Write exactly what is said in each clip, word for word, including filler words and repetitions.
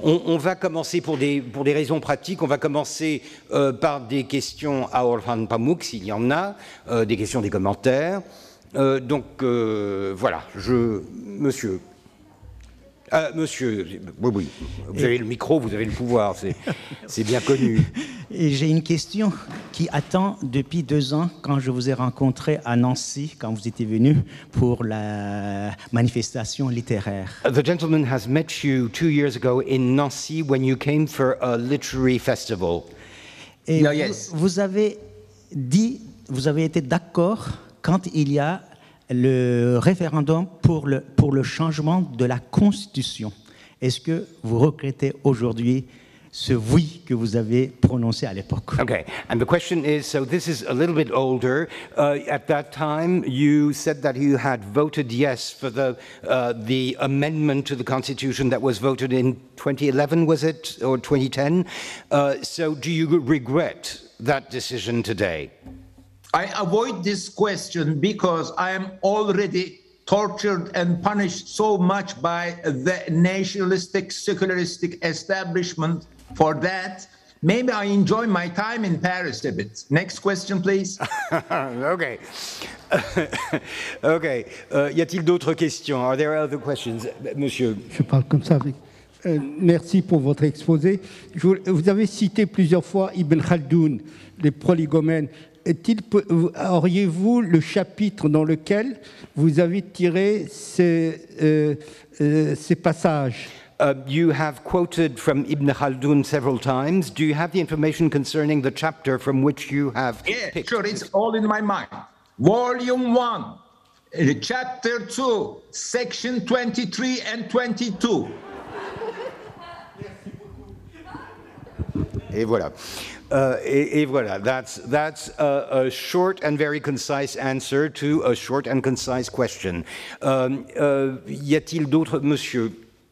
on, on va commencer pour des, pour des raisons pratiques, on va commencer euh, par des questions à Orhan Pamuk, s'il y en a, euh, des questions, des commentaires. Euh, donc, euh, voilà, je... Monsieur... Euh, monsieur, oui, oui, vous avez le micro, vous avez le pouvoir, c'est bien connu. J'ai une question qui attend depuis deux ans, quand je vous ai rencontré à Nancy, quand vous étiez venu pour la manifestation littéraire. The gentleman has met you two years ago in Nancy when you came for a literary festival. Et no, yes. vous, vous avez dit, vous avez été d'accord quand il y a le référendum pour le, pour le changement de la Constitution. Est-ce que vous regrettez aujourd'hui ce oui que vous avez prononcé à l'époque? Okay, and the question is, so this is a little bit older. Uh, at that time, you said that you had voted yes for the, uh, the amendment to the Constitution that was voted in twenty eleven, was it, or twenty ten? Uh, so do you regret that decision today? I avoid this question because I am already tortured and punished so much by the nationalistic, secularistic establishment for that. Maybe I enjoy my time in Paris a bit. Next question, please. Okay. Okay. Uh, y a-t-il d'autres questions? Are there other questions? Monsieur. Je parle comme ça avec... Euh, merci pour votre exposé. Je, vous avez cité plusieurs fois Ibn Khaldoun, les prolegomènes. Auriez-vous le chapitre dans lequel vous avez tiré ces, euh, euh, ces passages? Uh, you have quoted from Ibn Khaldun several times. Do you have the information concerning the chapter from which you have Yeah, picked? Sure, it's all in my mind. Volume one, uh, chapter two, section twenty-three and twenty-two. Et voilà. Uh, et, et voilà, that's, that's a, a short and very concise answer to a short and concise question. Um, uh, y a-t-il d'autres, monsieur?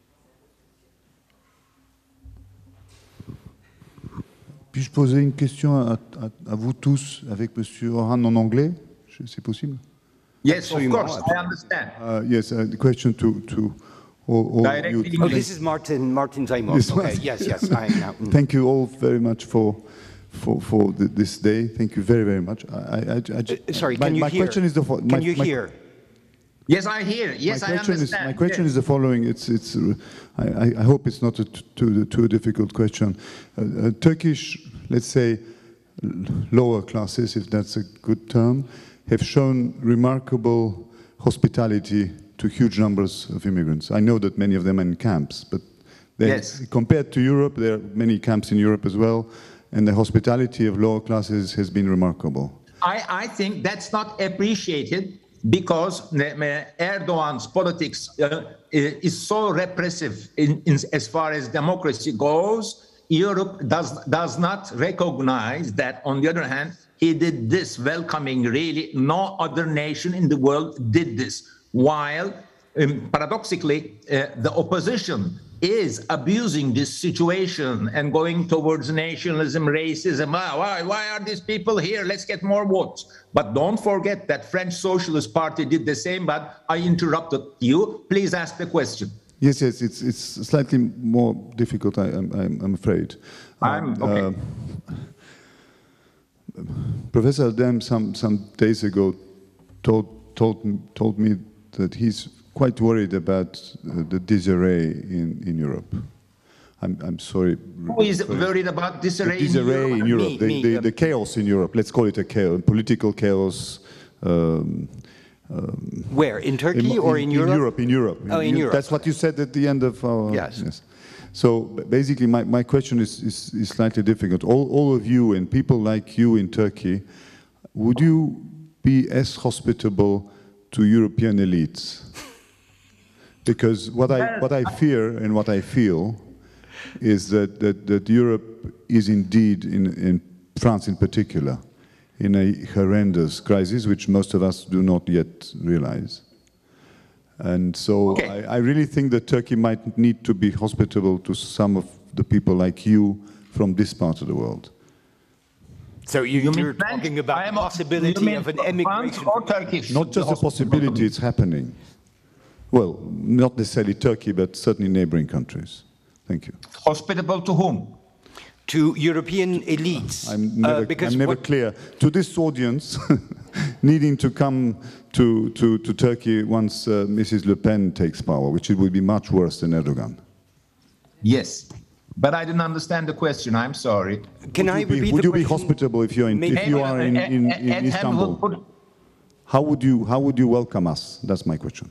Puis-je poser une question à, à, à vous tous avec monsieur Orhan en anglais? C'est possible? Yes, of course, I understand. Uh, yes, uh, the question to... to all, all Directly you. Oh, this is Martin, Martin Zaimov. Yes, Okay, yes, yes, I am now. Mm. Thank you all very much for for, for the, this day. Thank you very, very much. I, I, I, Uh, sorry, my, can you my hear? question is the fo- Can my, you my, hear? Yes, I hear. Yes, my I question understand. Is, my question yes. is the following. It's, it's, uh, I, I hope it's not a t- too, too difficult question. Uh, uh, Turkish, let's say, lower classes, if that's a good term, have shown remarkable hospitality to huge numbers of immigrants. I know that many of them are in camps, but they, yes. compared to Europe, there are many camps in Europe as well, and the hospitality of lower classes has been remarkable. I, I think that's not appreciated because Erdogan's politics uh, is so repressive in, in, as far as democracy goes. Europe does, does not recognize that, on the other hand, he did this welcoming, really, no other nation in the world did this. While, um, paradoxically, uh, the opposition is abusing this situation and going towards nationalism, racism. Why, why are these people here? Let's get more votes. But don't forget that French Socialist Party did the same, but I interrupted you. Please ask the question. Yes, yes, it's it's slightly more difficult, I, I'm, I'm afraid. I'm, okay. Uh, Professor Adem some, some days ago told, told, told me that he's quite worried about uh, the disarray in, in Europe. I'm, I'm sorry. Who is worried about disarray, the disarray in Europe? in Europe, Me, the, me, the, um, the chaos in Europe, let's call it a chaos, political chaos. Um, um, Where, in Turkey in, or in, in Europe? In Europe, in Europe. Oh, in you, Europe. That's what you said at the end of our... Yes. yes. So basically, my, my question is, is, is slightly difficult. All, all of you and people like you in Turkey, would you be as hospitable to European elites? Because what I, what I fear and what I feel is that, that, that Europe is indeed, in, in France in particular, in a horrendous crisis, which most of us do not yet realize. And so okay. I, I really think that Turkey might need to be hospitable to some of the people like you from this part of the world. So you, You you're mean French? talking about I the am- possibility you mean of an France emigration. or Turkish? Not just a possibility, it's happening. Well, not necessarily Turkey, but certainly neighboring countries. Thank you. Hospitable to whom? To European elites. I'm never, uh, because I'm never what, clear. To this audience needing to come to, to, to Turkey once uh, Missus Le Pen takes power, which it will be much worse than Erdogan. Yes. But I didn't understand the question. I'm sorry. Can would I you be, repeat would the you be question? hospitable if you're in, Maybe- if you are in, in, in Ed Istanbul? Hamilton put- How would you how would you welcome us? That's my question.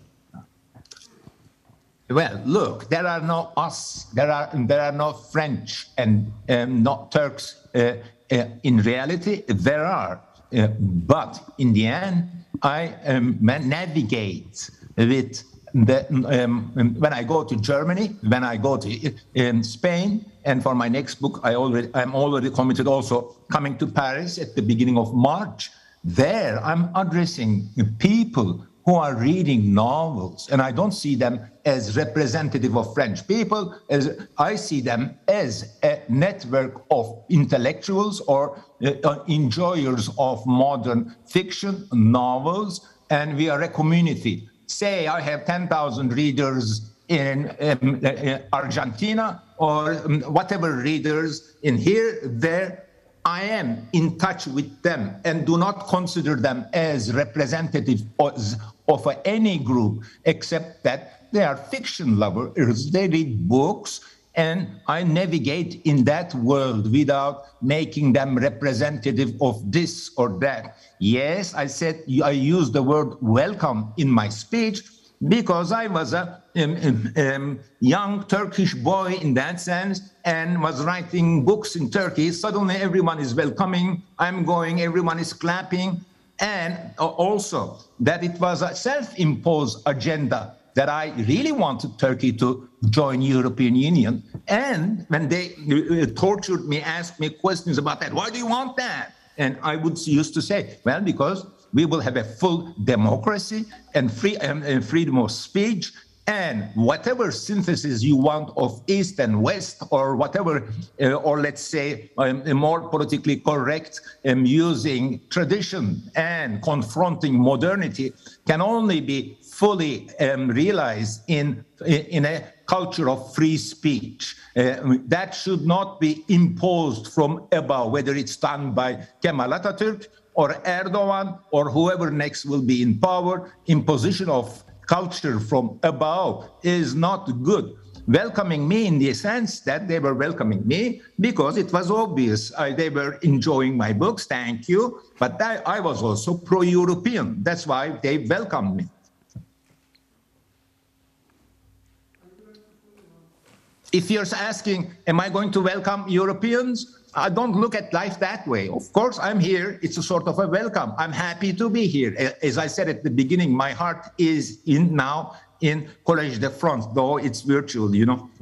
Well, look, there are no us, there are there are no French and um, not Turks. Uh, uh, in reality, there are, uh, but in the end, I um, navigate with the um, when I go to Germany, when I go to um, Spain, and for my next book, I already I'm already committed also coming to Paris at the beginning of March. There, I'm addressing people who are reading novels, and I don't see them as representative of French people, as I see them as a network of intellectuals or uh, enjoyers of modern fiction, novels, and we are a community. Say I have ten thousand readers in um, uh, Argentina, or um, whatever readers in here, there, I am in touch with them and do not consider them as representative of, of any group, except that they are fiction lovers, they read books, and I navigate in that world without making them representative of this or that. Yes, I said I used the word welcome in my speech because I was a um, um, um, young Turkish boy in that sense and was writing books in Turkey. Suddenly everyone is welcoming, I'm going, everyone is clapping. And also that it was a self-imposed agenda that I really wanted Turkey to join European Union. And when they tortured me, asked me questions about that, why do you want that? And I would used to say, well, because we will have a full democracy and free and, and freedom of speech, and whatever synthesis you want of East and West, or whatever, uh, or let's say um, more politically correct, um, using tradition and confronting modernity, can only be fully um, realized in in a culture of free speech. Uh, that should not be imposed from above, whether it's done by Kemal Atatürk or Erdogan or whoever next will be in power. Imposition of culture from above is not good. Welcoming me in the sense that they were welcoming me because it was obvious I, they were enjoying my books, thank you, but I, I was also pro-European. That's why they welcomed me. If you're asking, am I going to welcome Europeans? I don't look at life that way. Of course, I'm here. It's a sort of a welcome. I'm happy to be here. As I said at the beginning, my heart is in now in Collège de France, though it's virtual, you know.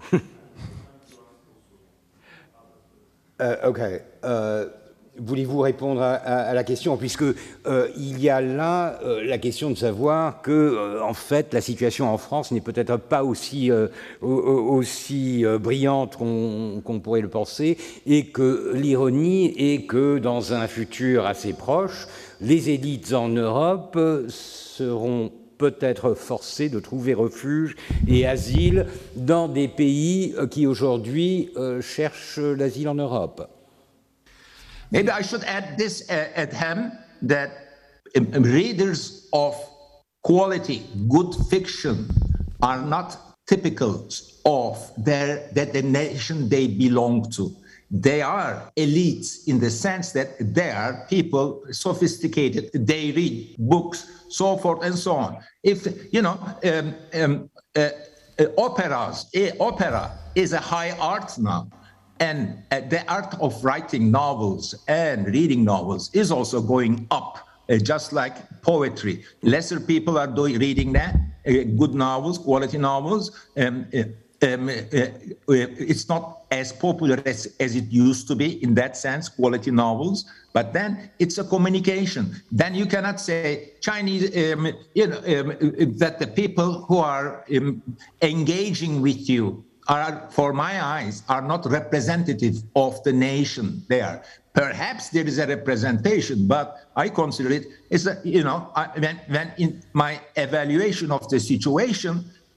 uh, okay. Uh, Voulez-vous répondre à, à, à la question, puisque euh, il y a là euh, la question de savoir que, euh, en fait, la situation en France n'est peut-être pas aussi, euh, aussi euh, brillante qu'on qu'on pourrait le penser, et que l'ironie est que, dans un futur assez proche, les élites en Europe seront peut-être forcées de trouver refuge et asile dans des pays qui, aujourd'hui, euh, cherchent l'asile en Europe. Maybe I should add this uh, at Ham, that um, readers of quality, good fiction, are not typical of their, that the nation they belong to. They are elites in the sense that they are people sophisticated, they read books, so forth and so on. If, you know, um, um, uh, uh, operas, uh, opera is a high art now. And uh, the art of writing novels and reading novels is also going up, uh, just like poetry. Lesser people are doing reading that, uh, good novels, quality novels. Um, uh, um, uh, uh, it's not as popular as, as it used to be in that sense, quality novels. But then it's a communication. Then you cannot say Chinese, um, you know, um, that the people who are um, engaging with you are, for my eyes, are not representative of the nation there. Perhaps there is a representation, but I consider it as a, you know, I, when, when in my evaluation of the situation,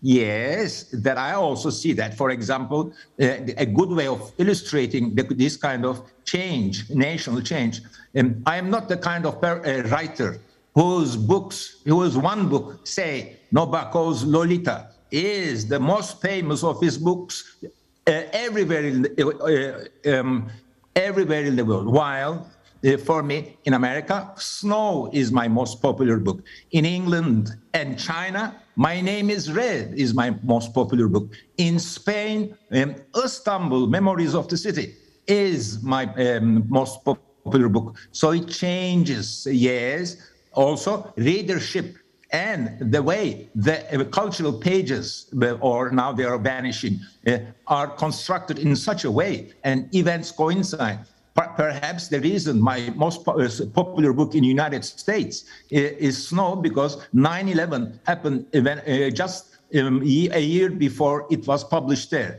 Yes, that I also see that, for example, uh, a good way of illustrating the, this kind of change, national change. Um, I am not the kind of per, uh, writer whose books, whose one book, say, Nabokov's Lolita, is the most famous of his books uh, everywhere in the, uh, um, everywhere in the world. While uh, for me, in America, Snow is my most popular book. In England and China, My Name is Red is my most popular book. In Spain, um, Istanbul, Memories of the City is my um, most popular book. So it changes, yes. Also, readership and the way the uh, cultural pages, or now they are vanishing, uh, are constructed in such a way, and events coincide. Perhaps the reason my most popular book in the United States is Snow, because nine eleven happened uh, just um, a year before it was published there.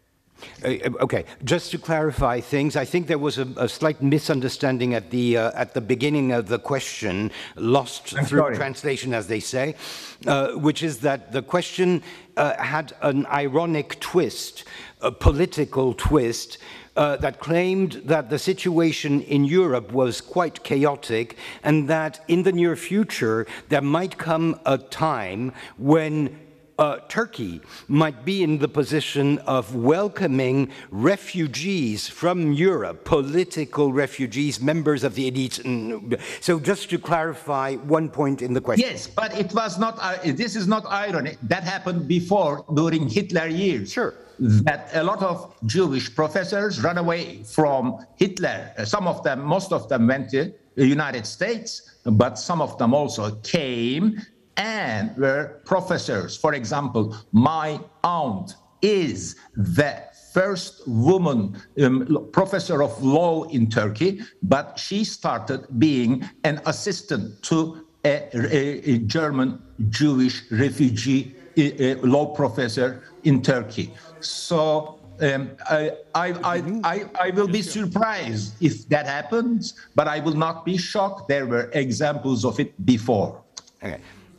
Uh, okay, just to clarify things, I think there was a, a slight misunderstanding at the uh, at the beginning of the question, lost I'm through sorry. translation, as they say, uh, which is that the question uh, had an ironic twist, a political twist, uh, that claimed that the situation in Europe was quite chaotic, and that in the near future there might come a time when Uh, Turkey might be in the position of welcoming refugees from Europe, political refugees, members of the elite. So just to clarify one point in the question. Yes, but it was not, uh, this is not irony. That happened before, during Hitler years. Sure. That a lot of Jewish professors ran away from Hitler. Some of them, most of them went to the United States, but some of them also came and were professors. For example, my aunt is the first woman um, professor of law in Turkey, but she started being an assistant to a, a, a German Jewish refugee a, a law professor in Turkey. So um, I, I, I, I, I will be surprised if that happens, but I will not be shocked. There were examples of it before. Okay.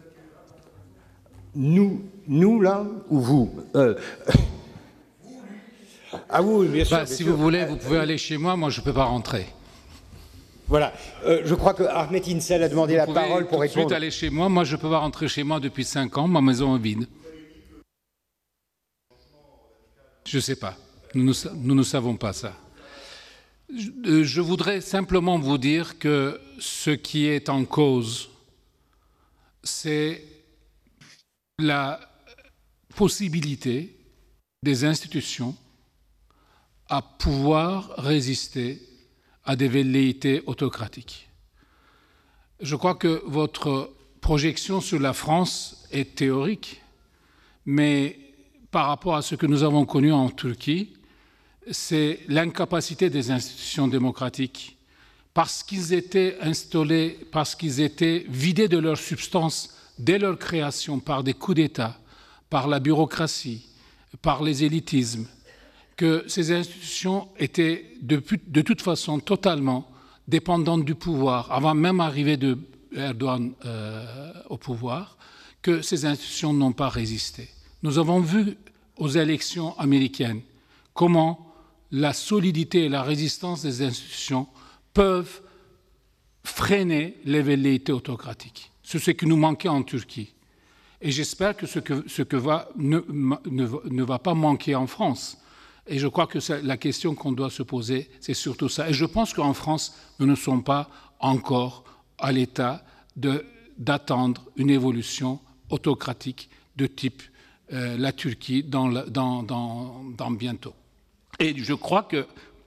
Nous, nous là, ou vous euh... Ah oui, bien sûr. Bah, bien si sûr. Vous voulez, vous pouvez aller chez moi, moi je ne peux pas rentrer. Voilà, euh, je crois que Ahmet İnsel a demandé vous la parole pour tout répondre. Vous pouvez aller chez moi, moi je ne peux pas rentrer chez moi depuis cinq ans, ma maison est vide. Je ne sais pas, nous ne, nous ne savons pas ça. Je, je voudrais simplement vous dire que ce qui est en cause, c'est la possibilité des institutions à pouvoir résister à des velléités autocratiques. Je crois que votre projection sur la France est théorique, mais par rapport à ce que nous avons connu en Turquie, c'est l'incapacité des institutions démocratiques, parce qu'ils étaient installés, parce qu'ils étaient vidés de leur substance dès leur création par des coups d'État, par la bureaucratie, par les élitismes, que ces institutions étaient de, de toute façon totalement dépendantes du pouvoir, avant même l'arrivée de Erdogan euh, au pouvoir, que ces institutions n'ont pas résisté. Nous avons vu aux élections américaines comment la solidité et la résistance des institutions peuvent freiner les velléités autocratiques. C'est ce qui nous manquait en Turquie. Et j'espère que ce que, ce que va, ne, ne, ne va pas manquer en France. Et je crois que la question qu'on doit se poser, c'est surtout ça. Et je pense qu'en France, nous ne sommes pas encore à l'état d'attendre une évolution autocratique de type euh, la Turquie dans, la, dans, dans, dans bientôt. Et je crois que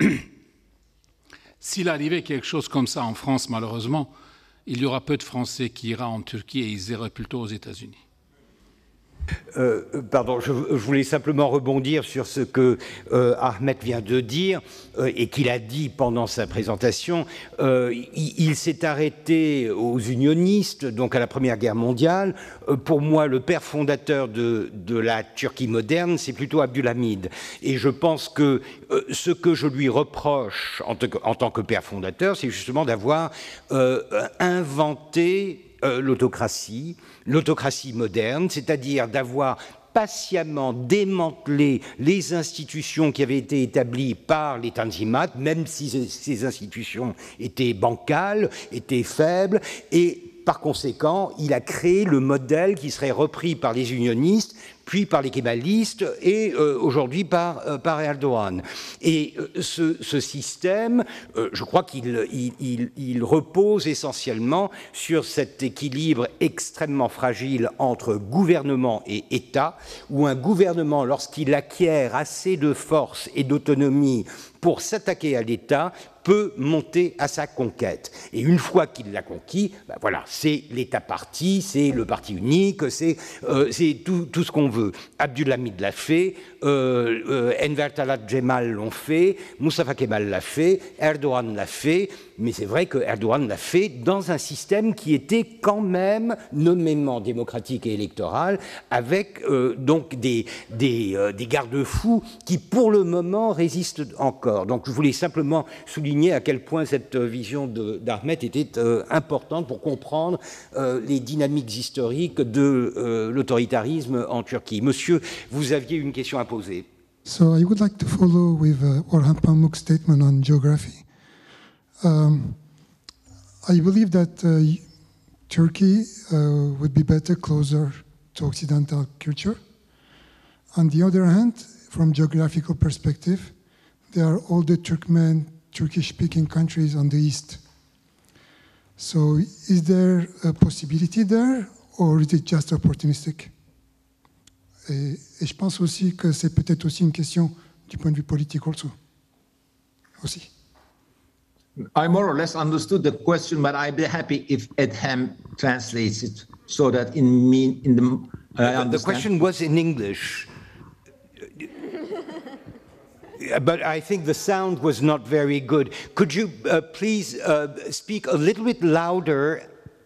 s'il arrivait quelque chose comme ça en France, malheureusement, il y aura peu de Français qui iront en Turquie et ils iraient plutôt aux États-Unis. Euh, pardon, je, je voulais simplement rebondir sur ce que euh, Ahmet vient de dire euh, et qu'il a dit pendant sa présentation. Euh, il il s'est arrêté aux unionistes, donc à la Première Guerre mondiale. Euh, pour moi, le père fondateur de, de la Turquie moderne, c'est plutôt Abdülhamid. Et je pense que euh, ce que je lui reproche en, en tant que père fondateur, c'est justement d'avoir euh, inventé Euh, l'autocratie, l'autocratie moderne, c'est-à-dire d'avoir patiemment démantelé les institutions qui avaient été établies par les Tanzimat, même si ces institutions étaient bancales, étaient faibles, et par conséquent, il a créé le modèle qui serait repris par les unionistes, puis par les kébalistes et euh, aujourd'hui par, euh, par Erdogan. Et euh, ce, ce système, euh, je crois qu'il il, il, il repose essentiellement sur cet équilibre extrêmement fragile entre gouvernement et État, où un gouvernement, lorsqu'il acquiert assez de force et d'autonomie pour s'attaquer à l'État, peut monter à sa conquête. Et une fois qu'il l'a conquis, ben voilà, c'est l'État parti, c'est le parti unique, c'est euh, tout, tout ce qu'on veut. Abdulhamid l'a fait, euh, euh, Enver Talat Jemal l'ont fait, Mustafa Kemal l'a fait, Erdogan l'a fait, mais c'est vrai que Erdogan l'a fait dans un système qui était quand même nommément démocratique et électoral, avec euh, donc des, des, euh, des garde-fous qui pour le moment résistent encore. Donc je voulais simplement souligner à quel point cette vision d'Ahmet était euh, importante pour comprendre euh, les dynamiques historiques de euh, l'autoritarisme en Turquie. Monsieur, vous aviez une question à poser. So I would like to follow with uh, Orhan Pamuk's statement on geography. Um, I believe that uh, Turkey uh, would be better closer to Occidental culture. On the other hand, from geographical perspective, there are all the Turkmen, Turkish-speaking countries on the east. So is there a possibility there, or is it just opportunistic? Et, et je pense aussi que c'est peut-être aussi une question du point de vue politique also. Aussi. I more or less understood the question, but I'd be happy if Edhem translates it so that in me, in the, uh, the, the question was in English. But I think the sound was not very good. Could you uh, please uh, speak a little bit louder?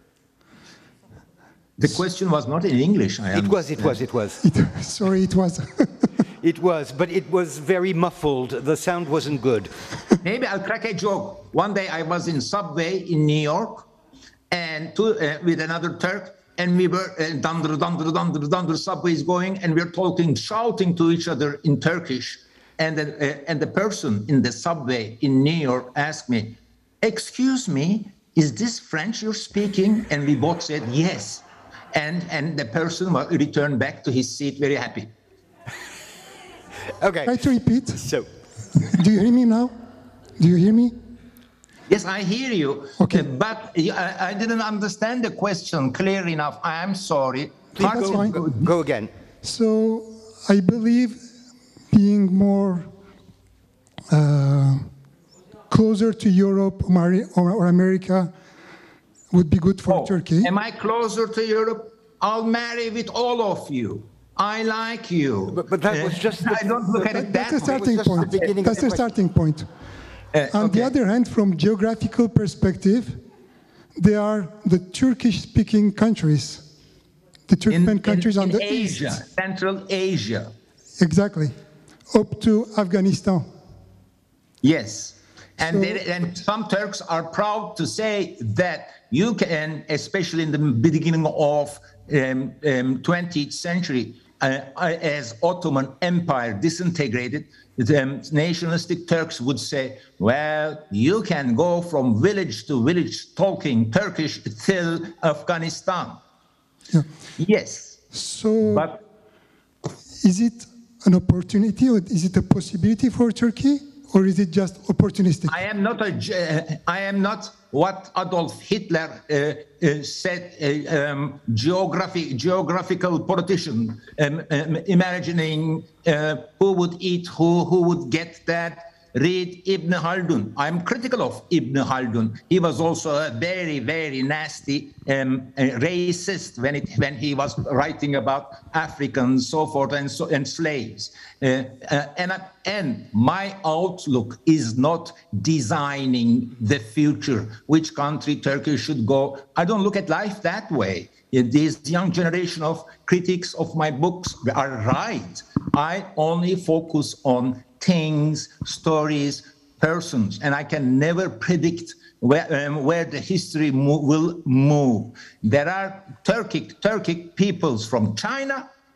The question was not in English, I It was, it was, it was. It, sorry, it was. It was, but it was very muffled. The sound wasn't good. Maybe I'll crack a joke. One day I was in subway in New York and to, uh, with another Turk, and we were uh, dunder, dunder, dunder, dunder, subway is going, and we're talking, shouting to each other in Turkish. And the, uh, and the person in the subway in New York asked me, "Excuse me, is this French you're speaking?" And we both said yes. And, and the person returned back to his seat very happy. Okay. Try to repeat. So, do you hear me now? Do you hear me? Yes, I hear you. Okay. Uh, but I, I didn't understand the question clear enough. I am sorry. please That's go, fine. go, go again. So I believe being more uh, closer to Europe or, or America would be good for Oh, Turkey. Am I closer to Europe? I'll marry with all of you. I like you. But, but that was just. I don't look at it that That's a way. starting just the point. beginning That's of a the starting point. Uh, On okay. the other hand, from geographical perspective, they are the Turkish-speaking countries, the Turkmen countries on in the Asia, east. Central Asia. Exactly, up to Afghanistan. Yes. And, So- there, and some Turks are proud to say that you can, especially in the beginning of um, um, twentieth century, uh, as Ottoman Empire disintegrated, the um, nationalistic Turks would say, well, you can go from village to village talking Turkish till Afghanistan. Yeah. Yes. So, But is it an opportunity or is it a possibility for Turkey, or is it just opportunistic? I am not a, ge- I am not what Adolf Hitler uh, uh, said, uh, um, geography, geographical politician, um, um, imagining uh, who would eat who, who would get that. Read Ibn Khaldun. I'm critical of Ibn Khaldun. He was also a very, very nasty um, uh, racist when it when he was writing about Africans, so forth, and so and slaves. Uh, uh, and I- and my outlook is not designing the future, which country Turkey should go. I don't look at life that way. This young generation of critics of my books are right. I only focus on things, stories, persons, and I can never predict where, um, where the history mo- will move. There are Turkic, Turkic peoples from China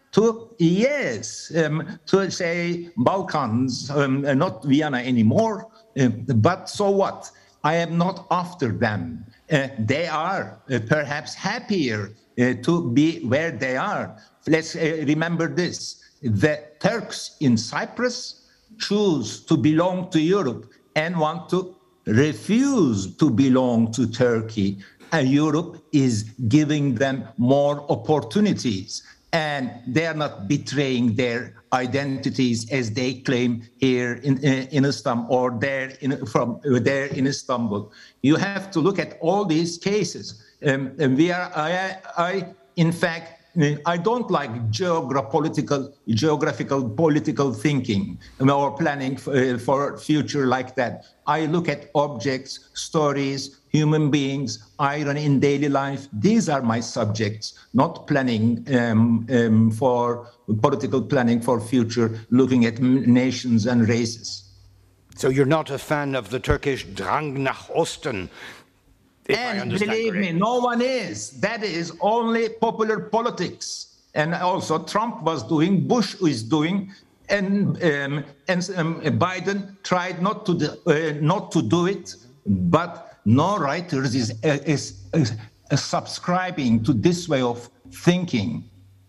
to, yes, um, to say Balkans, um, not Vienna anymore, uh, but so what? I am not after them. Uh, they are uh, perhaps happier uh, to be where they are. Let's uh, remember this. The Turks in Cyprus choose to belong to Europe and want to refuse to belong to Turkey. And Europe is giving them more opportunities. And they are not betraying their identities as they claim here in, in Istanbul or there in, from there in Istanbul. You have to look at all these cases. Um, and we are, I, I, in fact, I don't like geopolitical, geographical, political thinking or planning for, for future like that. I look at objects, stories, human beings, iron in daily life. These are my subjects, not planning um, um, for political planning for future, looking at nations and races. So you're not a fan of the Turkish Drang nach Osten? And believe me, no one is. That is only popular politics. And also Trump was doing, Bush is doing, and um, and um, Biden tried not to do, uh, not to do it. But no writers is, is, is, is subscribing to this way of thinking.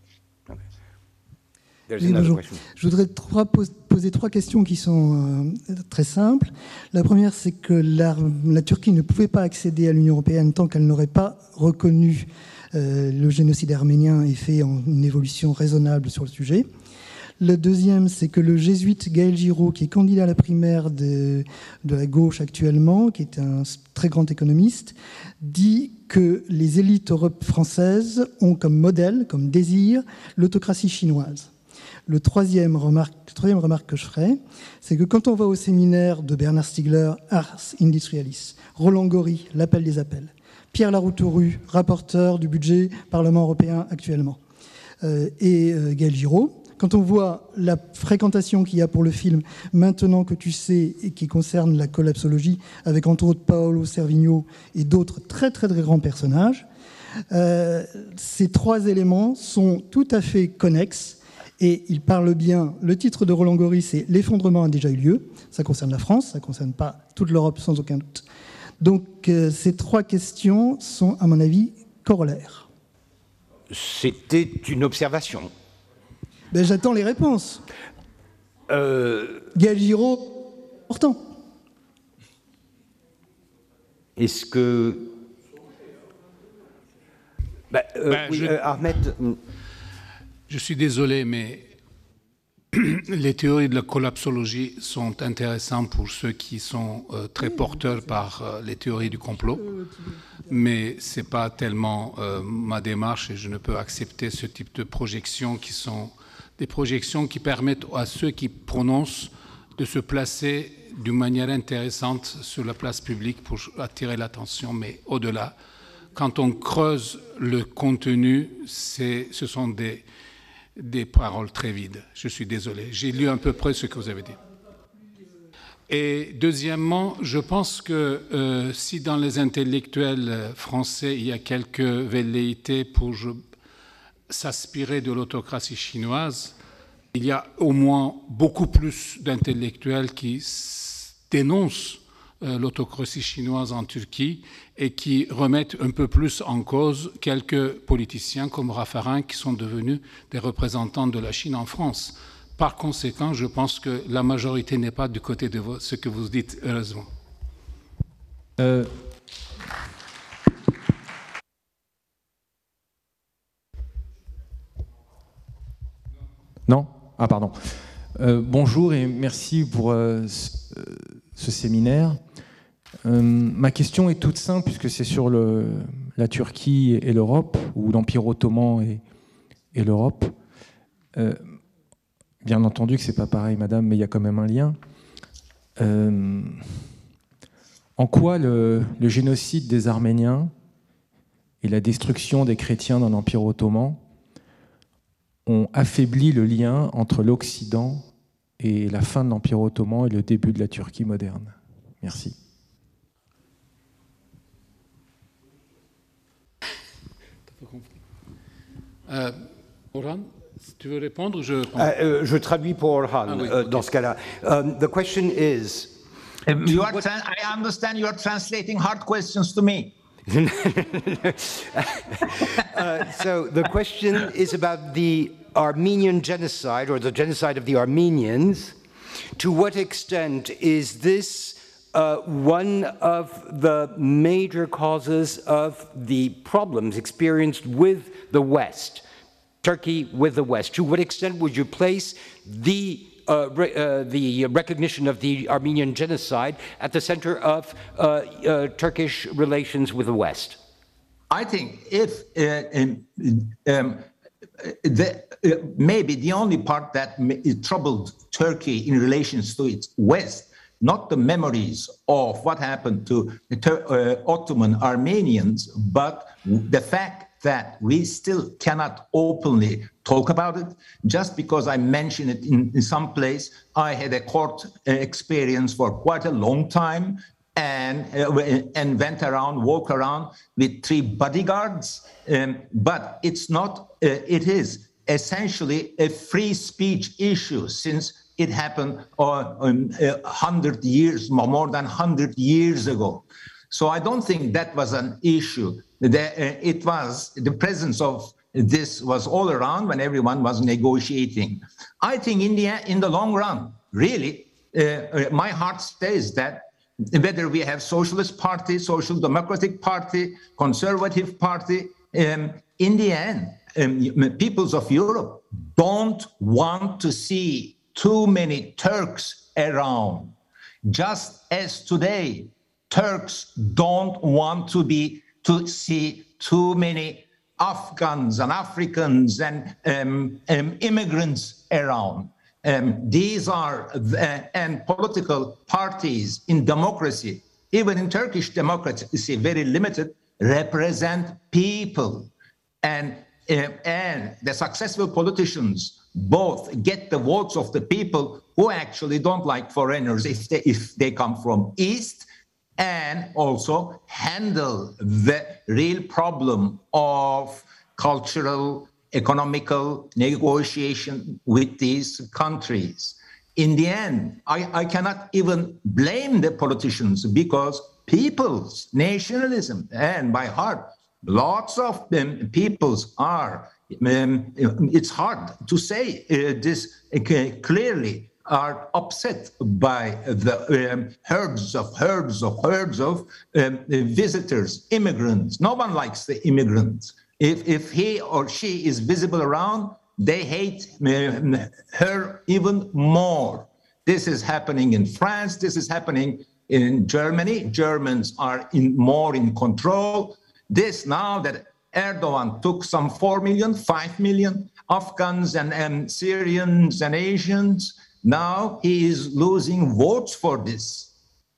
Oui, bonjour. Je voudrais trois, poser trois questions qui sont euh, très simples. La première, c'est que la, la Turquie ne pouvait pas accéder à l'Union européenne tant qu'elle n'aurait pas reconnu euh, le génocide arménien et fait en, une évolution raisonnable sur le sujet. Le deuxième, c'est que le jésuite Gaël Giraud, qui est candidat à la primaire de, de la gauche actuellement, qui est un très grand économiste, dit que les élites françaises ont comme modèle, comme désir, l'autocratie chinoise. Le troisième remarque, la troisième remarque que je ferai, c'est que quand on va au séminaire de Bernard Stiegler, Ars Industrialis, Roland Gori, L'appel des appels, Pierre Laroutouru, rapporteur du budget Parlement européen actuellement, euh, et euh, Gaël Giraud, quand on voit la fréquentation qu'il y a pour le film Maintenant que tu sais, et qui concerne la collapsologie, avec entre autres Paolo Servigno et d'autres très très très grands personnages, euh, ces trois éléments sont tout à fait connexes. Et il parle bien, le titre de Roland Gori, c'est « L'effondrement a déjà eu lieu ». Ça concerne la France, ça ne concerne pas toute l'Europe sans aucun doute. Donc euh, ces trois questions sont, à mon avis, corollaires. C'était une observation. Ben, j'attends les réponses. Euh... Gaël Giraud, pourtant. Est-ce que... Ben, euh, ben, oui, je... euh, Ahmed... Je suis désolé, mais les théories de la collapsologie sont intéressantes pour ceux qui sont euh, très porteurs par euh, les théories du complot, mais ce n'est pas tellement euh, ma démarche et je ne peux accepter ce type de projections qui sont des projections qui permettent à ceux qui prononcent de se placer d'une manière intéressante sur la place publique pour attirer l'attention, mais au-delà, quand on creuse le contenu, c'est, ce sont des des paroles très vides. Je suis désolé. J'ai lu à peu près ce que vous avez dit. Et deuxièmement, je pense que euh, si dans les intellectuels français, il y a quelques velléités pour s'aspirer de l'autocratie chinoise, il y a au moins beaucoup plus d'intellectuels qui dénoncent euh, l'autocratie chinoise en Turquie et qui remettent un peu plus en cause quelques politiciens comme Raffarin qui sont devenus des représentants de la Chine en France. Par conséquent, je pense que la majorité n'est pas du côté de ce que vous dites, heureusement. Euh... Non ? Ah, pardon. Euh, bonjour et merci pour euh, ce, euh, ce séminaire. Euh, ma question est toute simple puisque c'est sur le, la Turquie et l'Europe, ou l'Empire ottoman et, et l'Europe. Euh, bien entendu que c'est pas pareil, madame, mais il y a quand même un lien. Euh, en quoi le, le génocide des Arméniens et la destruction des chrétiens dans l'Empire ottoman ont affaibli le lien entre l'Occident et la fin de l'Empire ottoman et le début de la Turquie moderne? Merci. Euh, Orhan, Tu veux répondre? Je, euh, je traduis pour Orhan ah, oui, euh, okay. dans ce cas-là. Um, the question is... Um, you are I understand you are translating hard questions to me. uh, so the question is about the Armenian genocide, or the genocide of the Armenians. To what extent is this uh, one of the major causes of the problems experienced with the West, Turkey with the West? To what extent would you place the Uh, re, uh, the recognition of the Armenian genocide at the center of uh, uh, Turkish relations with the West? I think if uh, um, um, the, uh, maybe the only part that troubled Turkey in relations to its West, not the memories of what happened to the uh, Ottoman Armenians, but the fact that we still cannot openly talk about it. Just because I mentioned it in, in some place, I had a court uh, experience for quite a long time, and uh, and went around, walk around with three bodyguards. Um, but it's not. Uh, it is essentially a free speech issue, since it happened uh, um, a hundred years, more than hundred years ago. So I don't think that was an issue. The, uh, it was the presence of this was all around when everyone was negotiating. I think in the, in the long run, really, uh, uh, my heart says that whether we have Socialist Party, Social Democratic Party, Conservative Party, um, in the end, um, peoples of Europe don't want to see too many Turks around. Just as today, Turks don't want to be to see too many Afghans and Africans and um, um, immigrants around. Um, these are, uh, and political parties in democracy, even in Turkish democracy, very limited, represent people. And, uh, and the successful politicians both get the votes of the people who actually don't like foreigners if they, if they come from East, and also handle the real problem of cultural, economical negotiation with these countries. In the end, I, I cannot even blame the politicians, because people's nationalism, and by heart, lots of them peoples are, um, it's hard to say uh, this uh, clearly, are upset by the um, herds of herds of herds of um, visitors, immigrants. No one likes the immigrants. If, if he or she is visible around, they hate um, her even more. This is happening in France. This is happening in Germany. Germans are in, more in control. This now that Erdogan took some four million, five million Afghans and, and Syrians and Asians, now he is losing votes for this.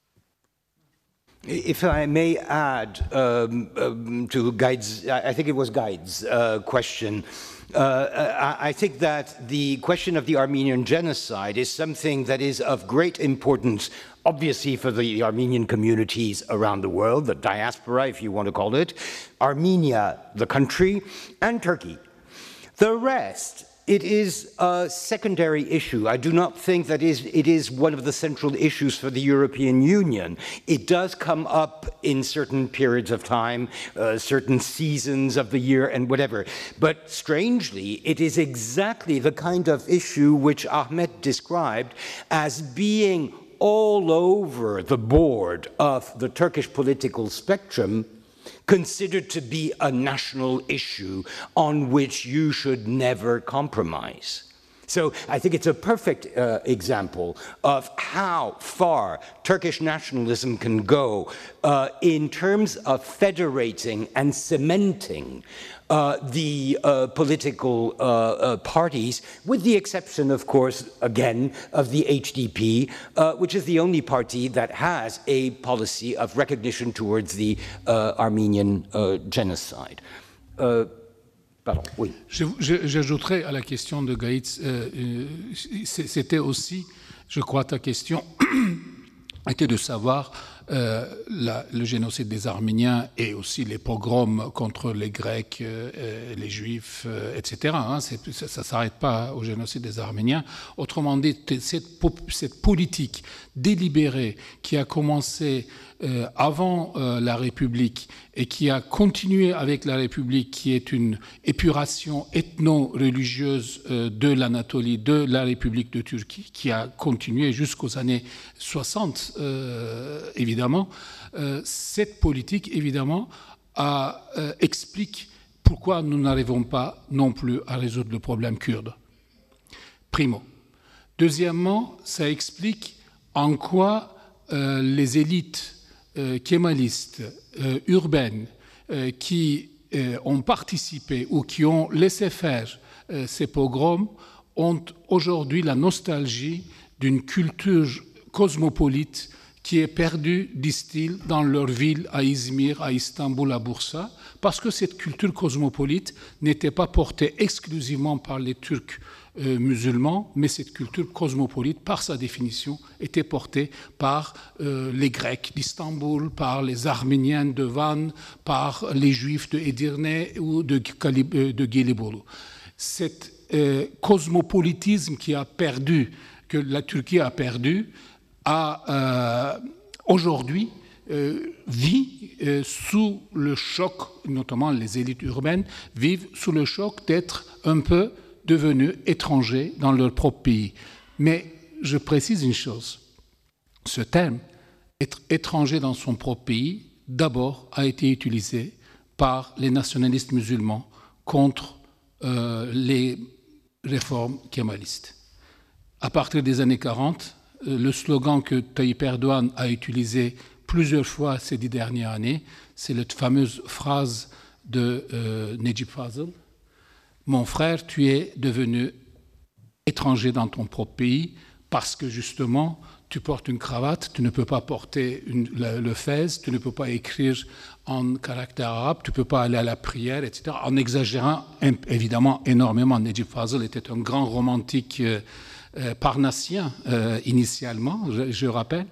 If I may add um, um, to Guide's, I think it was Guide's uh, question, uh, I think that the question of the Armenian genocide is something that is of great importance, obviously for the Armenian communities around the world, the diaspora, if you want to call it, Armenia, the country, and Turkey. The rest, it is a secondary issue. I do not think that is, it is one of the central issues for the European Union. It does come up in certain periods of time, uh, certain seasons of the year and whatever. But strangely, it is exactly the kind of issue which Ahmet described as being all over the board of the Turkish political spectrum, considered to be a national issue on which you should never compromise. So I think it's a perfect uh, example of how far Turkish nationalism can go uh, in terms of federating and cementing uh, the uh, political uh, uh, parties, with the exception, of course, again, of the H D P, uh, which is the only party that has a policy of recognition towards the uh, Armenian uh, genocide. Uh, Pardon, oui. J'ajouterais à la question de Gaïtz, euh, euh, c'était aussi, je crois, ta question était de savoir euh, la, le génocide des Arméniens et aussi les pogroms contre les Grecs, euh, les Juifs, euh, et cetera. Hein, ça ne s'arrête pas au génocide des Arméniens. Autrement dit, cette, cette politique délibérée qui a commencé euh, avant euh, la République et qui a continué avec la République, qui est une épuration ethno-religieuse euh, de l'Anatolie, de la République de Turquie, qui a continué jusqu'aux années soixante, euh, évidemment. Euh, cette politique, évidemment, a, euh, explique pourquoi nous n'arrivons pas non plus à résoudre le problème kurde. Primo. Deuxièmement, ça explique en quoi euh, les élites euh, kémalistes, euh, urbaines, euh, qui euh, ont participé ou qui ont laissé faire euh, ces pogroms ont aujourd'hui la nostalgie d'une culture cosmopolite qui est perdue, disent-ils, dans leur ville, à Izmir, à Istanbul, à Bursa, parce que cette culture cosmopolite n'était pas portée exclusivement par les Turcs euh, musulmans, mais cette culture cosmopolite, par sa définition, était portée par euh, les Grecs d'Istanbul, par les Arméniens de Van, par les Juifs de Edirne ou de, de Gelibolu. Cet euh, cosmopolitisme qui a perdu, que la Turquie a perdu, a euh, aujourd'hui euh, vit euh, sous le choc, notamment les élites urbaines, vivent sous le choc d'être un peu devenus étrangers dans leur propre pays. Mais je précise une chose, ce terme, être étranger dans son propre pays, d'abord a été utilisé par les nationalistes musulmans contre euh, les réformes kémalistes. À partir des années quarante, le slogan que Tayyip Erdogan a utilisé plusieurs fois ces dix dernières années, c'est la fameuse phrase de euh, Necip Fazıl. « Mon frère, tu es devenu étranger dans ton propre pays parce que justement, tu portes une cravate, tu ne peux pas porter une, le, le fez, tu ne peux pas écrire en caractère arabe, tu ne peux pas aller à la prière, et cetera » En exagérant évidemment énormément. Necip Fazıl était un grand romantique euh, Euh, parnassien euh, initialement, je, je rappelle.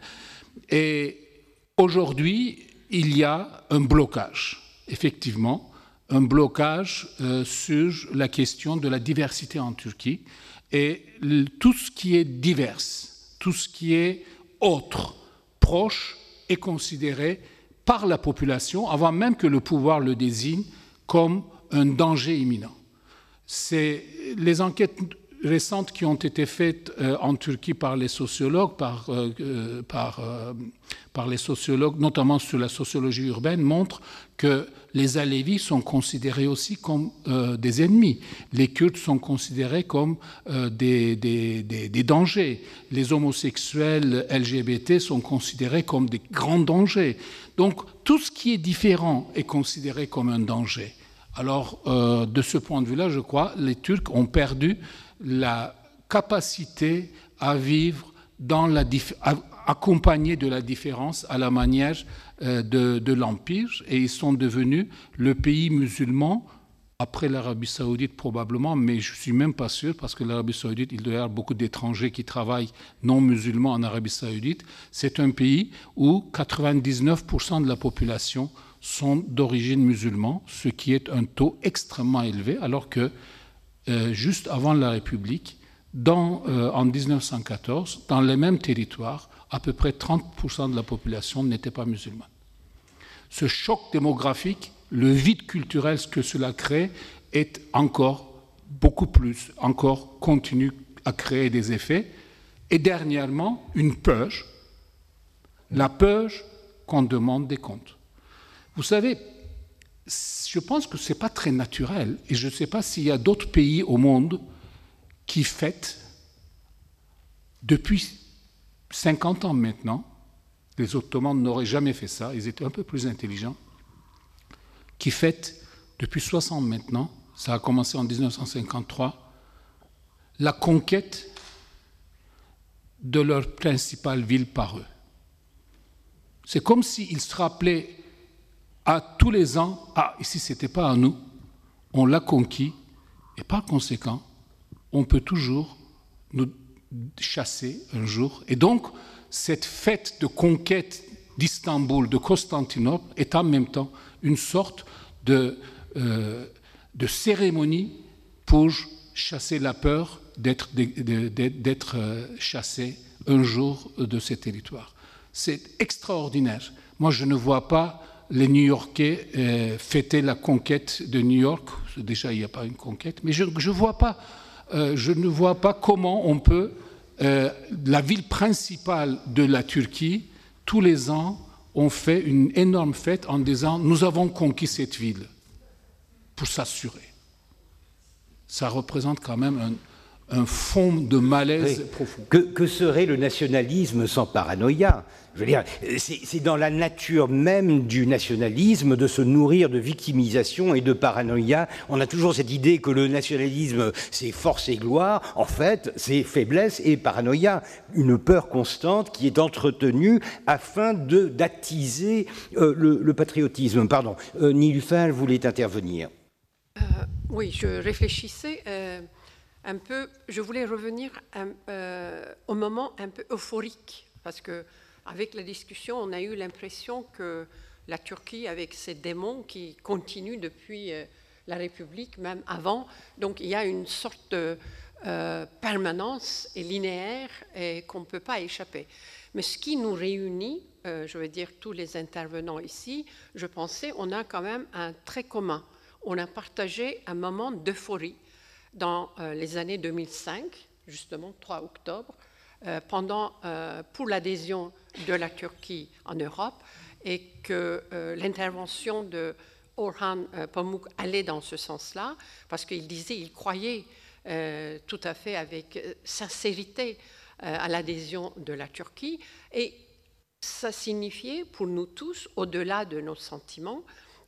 Et aujourd'hui, il y a un blocage, effectivement, un blocage euh, sur la question de la diversité en Turquie. Et le, tout ce qui est divers, tout ce qui est autre, proche, est considéré par la population, avant même que le pouvoir le désigne, comme un danger imminent. C'est les enquêtes récentes qui ont été faites euh, en Turquie par les sociologues, par, euh, par, euh, par les sociologues, notamment sur la sociologie urbaine, montrent que les Alevis sont considérés aussi comme euh, des ennemis. Les Kurdes sont considérés comme euh, des, des, des, des dangers. Les homosexuels L G B T sont considérés comme des grands dangers. Donc tout ce qui est différent est considéré comme un danger. Alors euh, de ce point de vue-là, je crois, les Turcs ont perdu la capacité à vivre dans la accompagnée de la différence à la manière euh, de, de l'Empire, et ils sont devenus le pays musulman, après l'Arabie saoudite probablement, mais je ne suis même pas sûr, parce que l'Arabie saoudite, il doit y avoir beaucoup d'étrangers qui travaillent non musulmans en Arabie saoudite. C'est un pays où quatre-vingt-dix-neuf pour cent de la population sont d'origine musulmane, ce qui est un taux extrêmement élevé, alors que Euh, juste avant la République, dans, euh, en mille neuf cent quatorze, dans les mêmes territoires, à peu près trente pour cent de la population n'était pas musulmane. Ce choc démographique, le vide culturel que cela crée, est encore beaucoup plus, encore continue à créer des effets. Et dernièrement, une purge, la purge qu'on demande des comptes. Vous savez, je pense que ce n'est pas très naturel, et je ne sais pas s'il y a d'autres pays au monde qui fêtent, depuis cinquante ans maintenant, les Ottomans n'auraient jamais fait ça, ils étaient un peu plus intelligents, qui fêtent depuis soixante maintenant, ça a commencé en mille neuf cent cinquante-trois, la conquête de leur principale ville par eux. C'est comme s'ils se rappelaient à tous les ans, ah, ici, ce n'était pas à nous, on l'a conquis, et par conséquent, on peut toujours nous chasser un jour. Et donc, cette fête de conquête d'Istanbul, de Constantinople, est en même temps une sorte de, euh, de cérémonie pour chasser la peur d'être, d'être chassé un jour de ces territoires. C'est extraordinaire. Moi, je ne vois pas les New-Yorkais euh, fêter la conquête de New York. Déjà, il n'y a pas une conquête, mais je, je, vois pas, euh, je ne vois pas comment on peut, euh, la ville principale de la Turquie, tous les ans, on fait une énorme fête en disant « nous avons conquis cette ville » pour s'assurer. Ça représente quand même un, un fond de malaise oui. profond. Que, que serait le nationalisme sans paranoïa? Je veux dire, c'est dans la nature même du nationalisme de se nourrir de victimisation et de paranoïa. On a toujours cette idée que le nationalisme, c'est force et gloire. En fait, c'est faiblesse et paranoïa. Une peur constante qui est entretenue afin d'attiser euh, le, le patriotisme. Pardon, euh, Nilüfer voulait intervenir. Euh, oui, je réfléchissais euh, un peu. Je voulais revenir un, euh, au moment un peu euphorique, parce que avec la discussion, on a eu l'impression que la Turquie, avec ses démons qui continuent depuis euh, la République, même avant, donc il y a une sorte de euh, permanence et linéaire et qu'on ne peut pas échapper. Mais ce qui nous réunit, euh, je veux dire tous les intervenants ici, je pensais, on a quand même un trait commun. On a partagé un moment d'euphorie dans euh, les années deux mille cinq, justement trois octobre, euh, pendant, euh, pour l'adhésion de la Turquie en Europe, et que euh, l'intervention de Orhan euh, Pamuk allait dans ce sens-là, parce qu'il disait, il croyait euh, tout à fait avec euh, sincérité euh, à l'adhésion de la Turquie, et ça signifiait pour nous tous, au-delà de nos sentiments,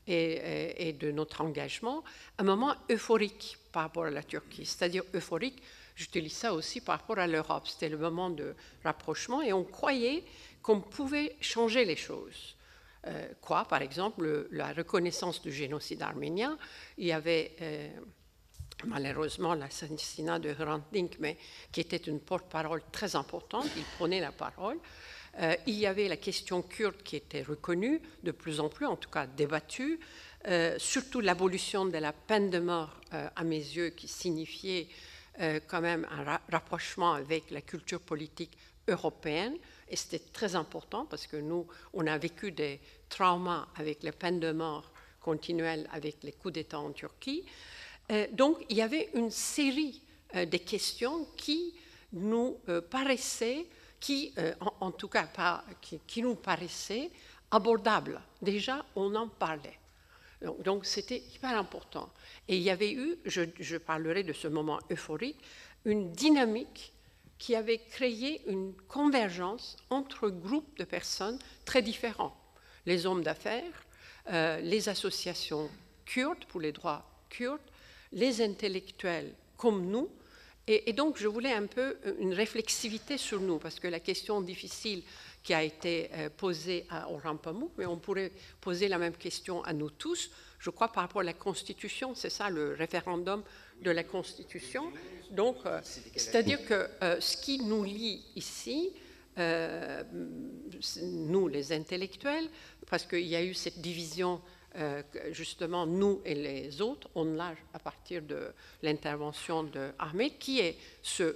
Et, et de notre engagement, un moment euphorique par rapport à la Turquie. C'est-à-dire euphorique, j'utilise ça aussi par rapport à l'Europe. C'était le moment de rapprochement et on croyait qu'on pouvait changer les choses. Euh, quoi, par exemple, le, la reconnaissance du génocide arménien. Il y avait euh, malheureusement l'assassinat de Hrant Dink, mais qui était une porte-parole très importante. Il prenait la parole. Euh, il y avait la question kurde qui était reconnue de plus en plus, en tout cas débattue, euh, surtout l'abolition de la peine de mort, euh, à mes yeux, qui signifiait euh, quand même un ra rapprochement avec la culture politique européenne, et c'était très important parce que nous, on a vécu des traumas avec la peine de mort continuelle avec les coups d'État en Turquie. Euh, donc, il y avait une série euh, de questions qui nous euh, paraissaient qui, euh, en, en tout cas, pas, qui, qui nous paraissait abordable. Déjà, on en parlait. Donc, donc c'était hyper important. Et il y avait eu, je, je parlerai de ce moment euphorique, une dynamique qui avait créé une convergence entre groupes de personnes très différents. Les hommes d'affaires, euh, les associations kurdes pour les droits kurdes, les intellectuels comme nous. Et, et donc, je voulais un peu une réflexivité sur nous, parce que la question difficile qui a été euh, posée à Orhan Pamuk, mais on pourrait poser la même question à nous tous, je crois, par rapport à la Constitution. C'est ça, le référendum de la Constitution. Donc, euh, c'est-à-dire que euh, ce qui nous lie ici, euh, nous, les intellectuels, parce qu'il y a eu cette division, Euh, justement, nous et les autres, on l'a à partir de l'intervention d'Ahmed, qui est ce,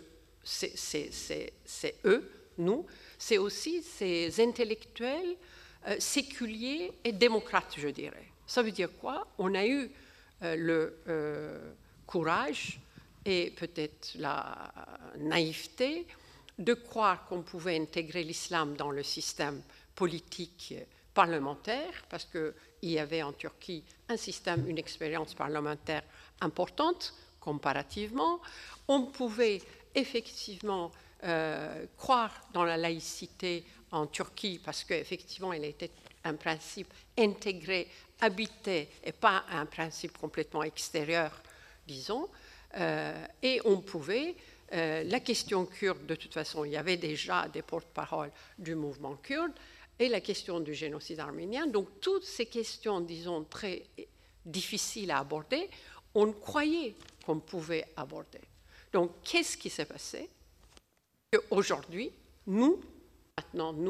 c'est eux, nous, c'est aussi ces intellectuels euh, séculiers et démocrates, je dirais. Ça veut dire quoi? On a eu euh, le euh, courage et peut-être la naïveté de croire qu'on pouvait intégrer l'islam dans le système politique parlementaire, parce qu'il y avait en Turquie un système, une expérience parlementaire importante comparativement. On pouvait effectivement euh, croire dans la laïcité en Turquie, parce qu'effectivement, elle était un principe intégré, habité, et pas un principe complètement extérieur, disons. Euh, et on pouvait, euh, la question kurde, de toute façon, il y avait déjà des porte-paroles du mouvement kurde, et la question du génocide arménien. Donc, toutes ces questions, disons, très difficiles à aborder, on croyait qu'on pouvait aborder. Donc, qu'est-ce qui s'est passé? Aujourd'hui, nous, maintenant, nous,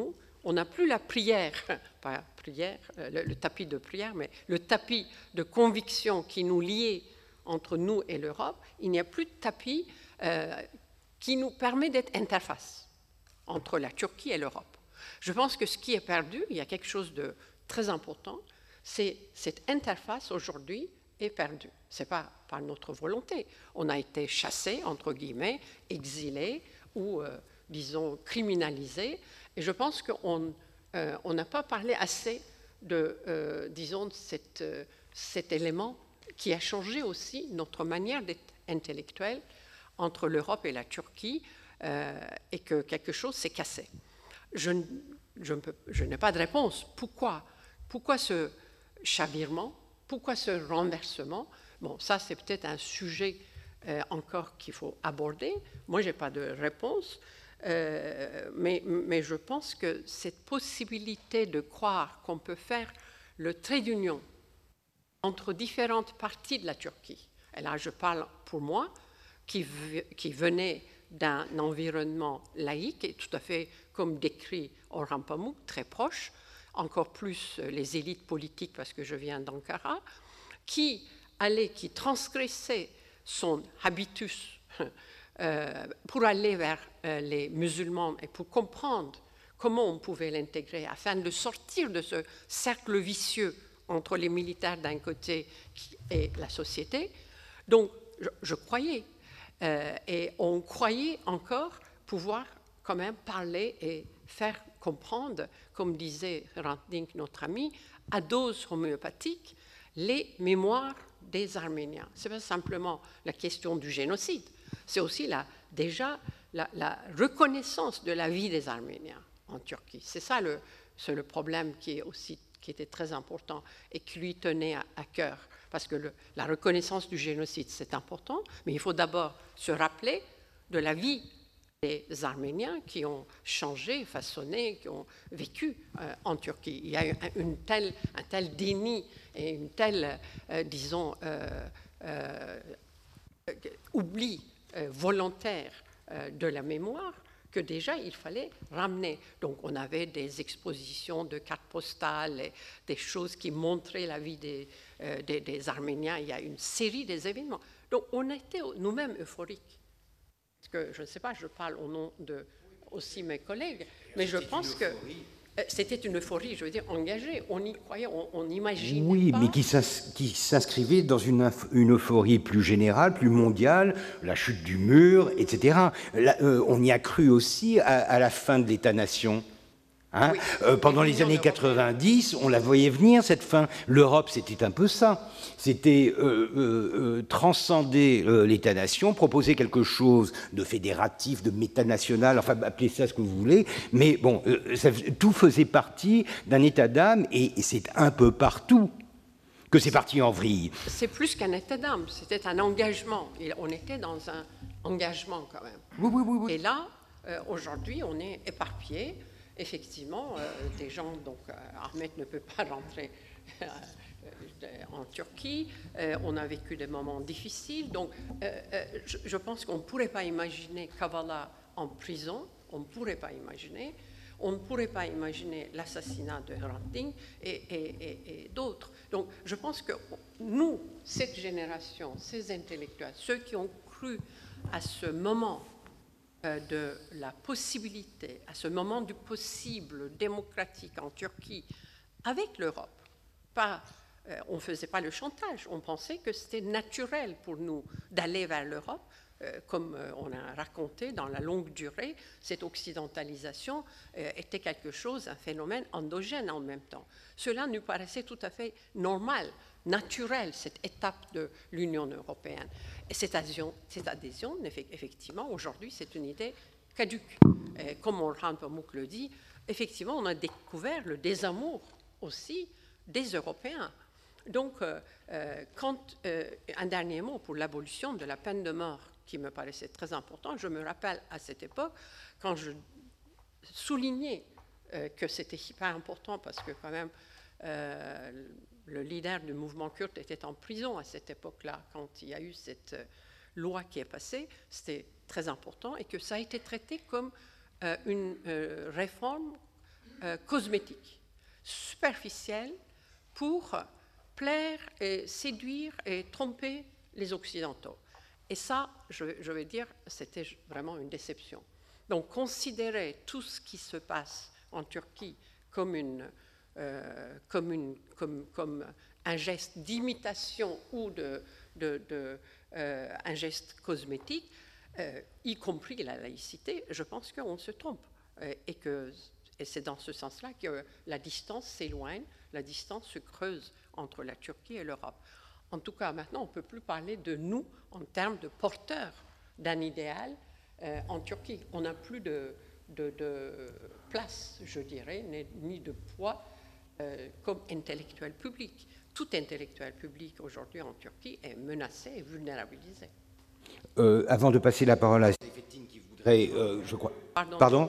On n'a plus la prière, pas prière, le, le tapis de prière, mais le tapis de conviction qui nous liait entre nous et l'Europe. Il n'y a plus de tapis euh, qui nous permet d'être interface entre la Turquie et l'Europe. Je pense que ce qui est perdu, il y a quelque chose de très important, c'est cette interface aujourd'hui est perdue. Ce n'est pas par notre volonté. On a été chassés, entre guillemets, exilés ou, euh, disons, criminalisés. Et je pense qu'on euh, on n'a pas parlé assez de, euh, disons, cette, euh, cet élément qui a changé aussi notre manière d'être intellectuel entre l'Europe et la Turquie, euh, et que quelque chose s'est cassé. Je, je, je n'ai pas de réponse. Pourquoi, pourquoi ce chavirement? Pourquoi ce renversement? Bon, ça, c'est peut-être un sujet euh, encore qu'il faut aborder. Moi, je n'ai pas de réponse, euh, mais, mais je pense que cette possibilité de croire qu'on peut faire le trait d'union entre différentes parties de la Turquie, et là, je parle pour moi, qui, qui venait d'un environnement laïque, et tout à fait comme décrit Orhan Pamuk, très proche, encore plus les élites politiques, parce que je viens d'Ankara, qui allait, qui transgressait son habitus euh, pour aller vers euh, les musulmans et pour comprendre comment on pouvait l'intégrer afin de sortir de ce cercle vicieux entre les militaires d'un côté et la société. Donc, je, je croyais, euh, et on croyait encore pouvoir quand même parler et faire comprendre, comme disait Hrant Dink, notre ami, à dose homéopathique, les mémoires des Arméniens. Ce n'est pas simplement la question du génocide, c'est aussi la, déjà la, la reconnaissance de la vie des Arméniens en Turquie. C'est ça le, c'est le problème qui, est aussi, qui était très important et qui lui tenait à, à cœur, parce que le, la reconnaissance du génocide, c'est important, mais il faut d'abord se rappeler de la vie des Arméniens qui ont changé, façonné, qui ont vécu euh, en Turquie. Il y a une telle, un tel déni et une telle, euh, disons, euh, euh, oubli euh, volontaire euh, de la mémoire que déjà il fallait ramener. Donc on avait des expositions de cartes postales, et des choses qui montraient la vie des, euh, des, des Arméniens. Il y a une série d'événements. Donc on était nous-mêmes euphoriques. Que je ne sais pas, je parle au nom de aussi mes collègues, mais je pense que c'était une euphorie, je veux dire, engagée. On y croyait, on n'imaginait oui, pas. Oui, mais qui s'inscrivait dans une, une euphorie plus générale, plus mondiale, la chute du mur, et cetera. Là, euh, on y a cru aussi à, à la fin de l'État-nation. Hein, oui. euh, pendant les années quatre-vingt-dix, on la voyait venir, cette fin. L'Europe, c'était un peu ça. C'était euh, euh, transcender euh, l'État-nation, proposer quelque chose de fédératif, de métanational, enfin, appelez ça ce que vous voulez. Mais bon, euh, ça, tout faisait partie d'un état d'âme, et, et c'est un peu partout que c'est parti en vrille. C'est plus qu'un état d'âme, c'était un engagement. Et on était dans un engagement, quand même. Oui, oui, oui. oui. Et là, euh, aujourd'hui, on est éparpillés. Effectivement, euh, des gens, donc euh, Ahmed ne peut pas rentrer euh, en Turquie, euh, on a vécu des moments difficiles, donc euh, euh, je, je pense qu'on ne pourrait pas imaginer Kavala en prison, on ne pourrait pas imaginer, on ne pourrait pas imaginer l'assassinat de Hrant Dink et, et, et, et d'autres. Donc je pense que nous, cette génération, ces intellectuels, ceux qui ont cru à ce moment de la possibilité, à ce moment du possible démocratique en Turquie avec l'Europe. Pas, euh, on ne faisait pas le chantage, on pensait que c'était naturel pour nous d'aller vers l'Europe, euh, comme euh, on a raconté dans la longue durée, cette occidentalisation euh, était quelque chose, un phénomène endogène en même temps. Cela nous paraissait tout à fait normal, naturel, cette étape de l'Union européenne. Et cette adhésion, cette adhésion effectivement, aujourd'hui, c'est une idée caduque. Et comme Orhan Pamuk le dit, effectivement, on a découvert le désamour aussi des Européens. Donc, euh, quand, euh, un dernier mot pour l'abolition de la peine de mort, qui me paraissait très important. Je me rappelle à cette époque, quand je soulignais euh, que c'était hyper important, parce que quand même, euh, le leader du mouvement kurde était en prison à cette époque-là, quand il y a eu cette loi qui est passée, c'était très important, et que ça a été traité comme euh, une euh, réforme euh, cosmétique, superficielle, pour plaire et séduire et tromper les Occidentaux. Et ça, je, je vais dire, c'était vraiment une déception. Donc, considérer tout ce qui se passe en Turquie comme, une, euh, comme, une, comme, comme un geste d'imitation ou de, de, de, euh, un geste cosmétique, euh, y compris la laïcité, je pense qu'on se trompe. Euh, et que, et c'est dans ce sens-là que la distance s'éloigne, la distance se creuse entre la Turquie et l'Europe. En tout cas, maintenant, on ne peut plus parler de nous en termes de porteurs d'un idéal euh, en Turquie. On n'a plus de, de, de place, je dirais, ni de poids euh, comme intellectuel public. Tout intellectuel public aujourd'hui en Turquie est menacé et vulnérabilisé. Euh, avant de passer la parole à Seyfettin qui voudrait, euh, je crois... Pardon, Pardon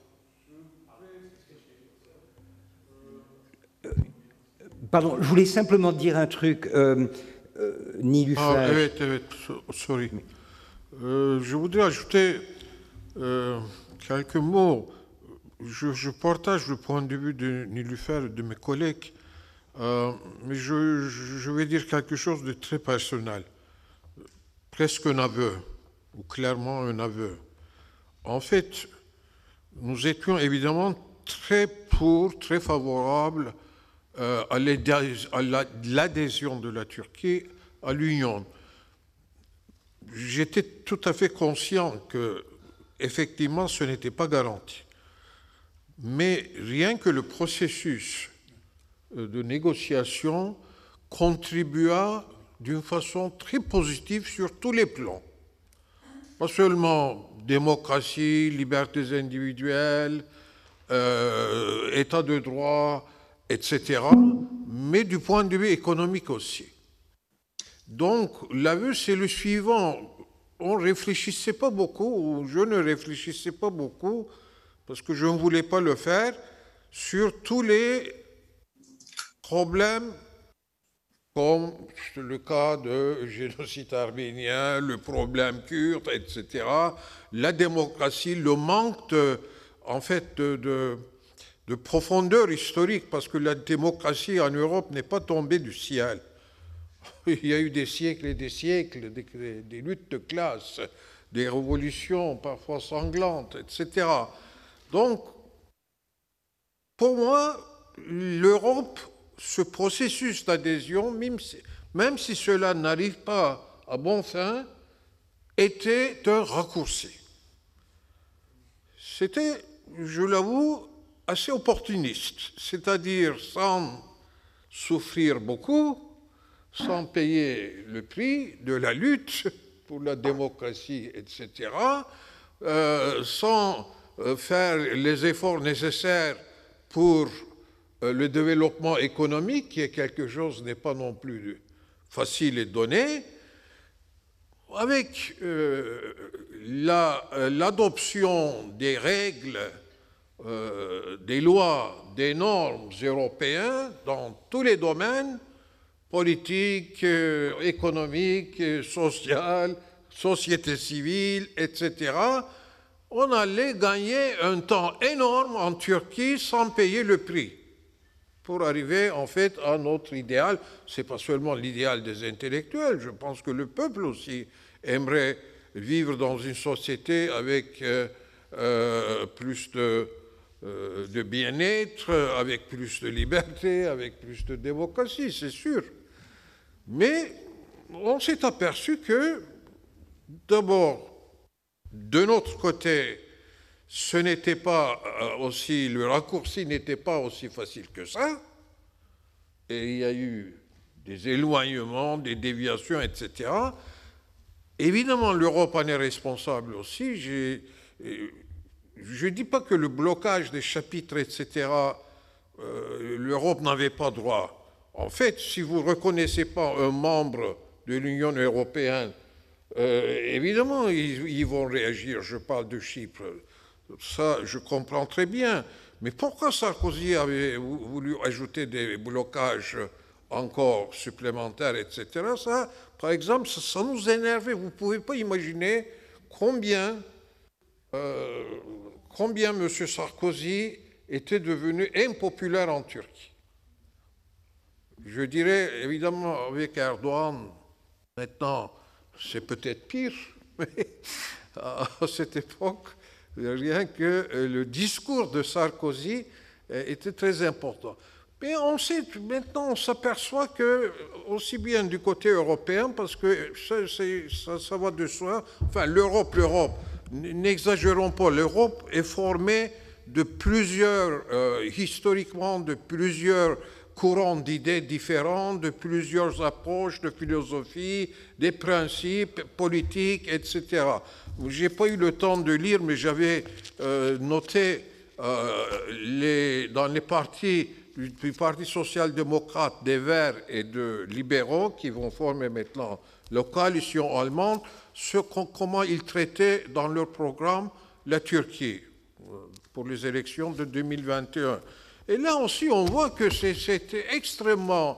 Pardon, je voulais simplement dire un truc, euh, euh, Nilüfer. Ah, evet, evet, sorry. Euh, je voudrais ajouter euh, quelques mots. Je, je partage le point de vue de Nilüfer et de mes collègues, euh, mais je, je vais dire quelque chose de très personnel, presque un aveu, ou clairement un aveu. En fait, nous étions évidemment très pour, très favorables Euh, à l'adhésion de la Turquie à l'Union. J'étais tout à fait conscient que, effectivement, ce n'était pas garanti. Mais rien que le processus de négociation contribua d'une façon très positive sur tous les plans. Pas seulement démocratie, libertés individuelles, euh, état de droit, et cetera, mais du point de vue économique aussi. Donc, l'aveu, c'est le suivant. On ne réfléchissait pas beaucoup, ou je ne réfléchissais pas beaucoup, parce que je ne voulais pas le faire, sur tous les problèmes, comme le cas de génocide arménien, le problème kurde, et cetera, la démocratie, le manque, de, en fait, de... de de profondeur historique, parce que la démocratie en Europe n'est pas tombée du ciel. Il y a eu des siècles et des siècles, des, des luttes de classe, des révolutions parfois sanglantes, et cetera. Donc, pour moi, l'Europe, ce processus d'adhésion, même si, même si cela n'arrive pas à bon fin, était un raccourci. C'était, je l'avoue, assez opportuniste, c'est-à-dire sans souffrir beaucoup, sans payer le prix de la lutte pour la démocratie, et cetera, euh, sans euh, faire les efforts nécessaires pour euh, le développement économique, qui est quelque chose n'est pas non plus facile et donné, avec euh, la, euh, l'adoption des règles, Euh, des lois, des normes européennes dans tous les domaines, politiques, euh, économiques, euh, sociales, société civile, et cetera, on allait gagner un temps énorme en Turquie sans payer le prix pour arriver en fait à notre idéal. Ce n'est pas seulement l'idéal des intellectuels, je pense que le peuple aussi aimerait vivre dans une société avec euh, euh, plus de de bien-être, avec plus de liberté, avec plus de démocratie, c'est sûr. Mais on s'est aperçu que, d'abord, de notre côté, ce n'était pas aussi, le raccourci n'était pas aussi facile que ça, et il y a eu des éloignements, des déviations, et cetera. Évidemment, l'Europe en est responsable aussi. J'ai... Je ne dis pas que le blocage des chapitres, et cetera, euh, l'Europe n'avait pas droit. En fait, si vous ne reconnaissez pas un membre de l'Union européenne, euh, évidemment, ils, ils vont réagir. Je parle de Chypre. Ça, je comprends très bien. Mais pourquoi Sarkozy avait voulu ajouter des blocages encore supplémentaires, et cetera. Ça, par exemple, ça, ça nous énervait. Vous ne pouvez pas imaginer combien... Euh, combien M. Sarkozy était devenu impopulaire en Turquie. Je dirais, évidemment, avec Erdogan, maintenant, c'est peut-être pire, mais à cette époque, rien que le discours de Sarkozy était très important. Mais on sait, maintenant, on s'aperçoit que, aussi bien du côté européen, parce que ça, ça, ça va de soi, enfin, l'Europe, l'Europe, n'exagérons pas, l'Europe est formée de plusieurs, euh, historiquement, de plusieurs courants d'idées différents, de plusieurs approches, de philosophie, des principes politiques, et cetera. Je n'ai pas eu le temps de lire, mais j'avais euh, noté euh, les, dans les partis du, du Parti social-démocrate, des Verts et de libéraux, qui vont former maintenant la coalition allemande, ce, comment ils traitaient dans leur programme la Turquie pour les élections de deux mille vingt et un. Et là aussi, on voit que c'était extrêmement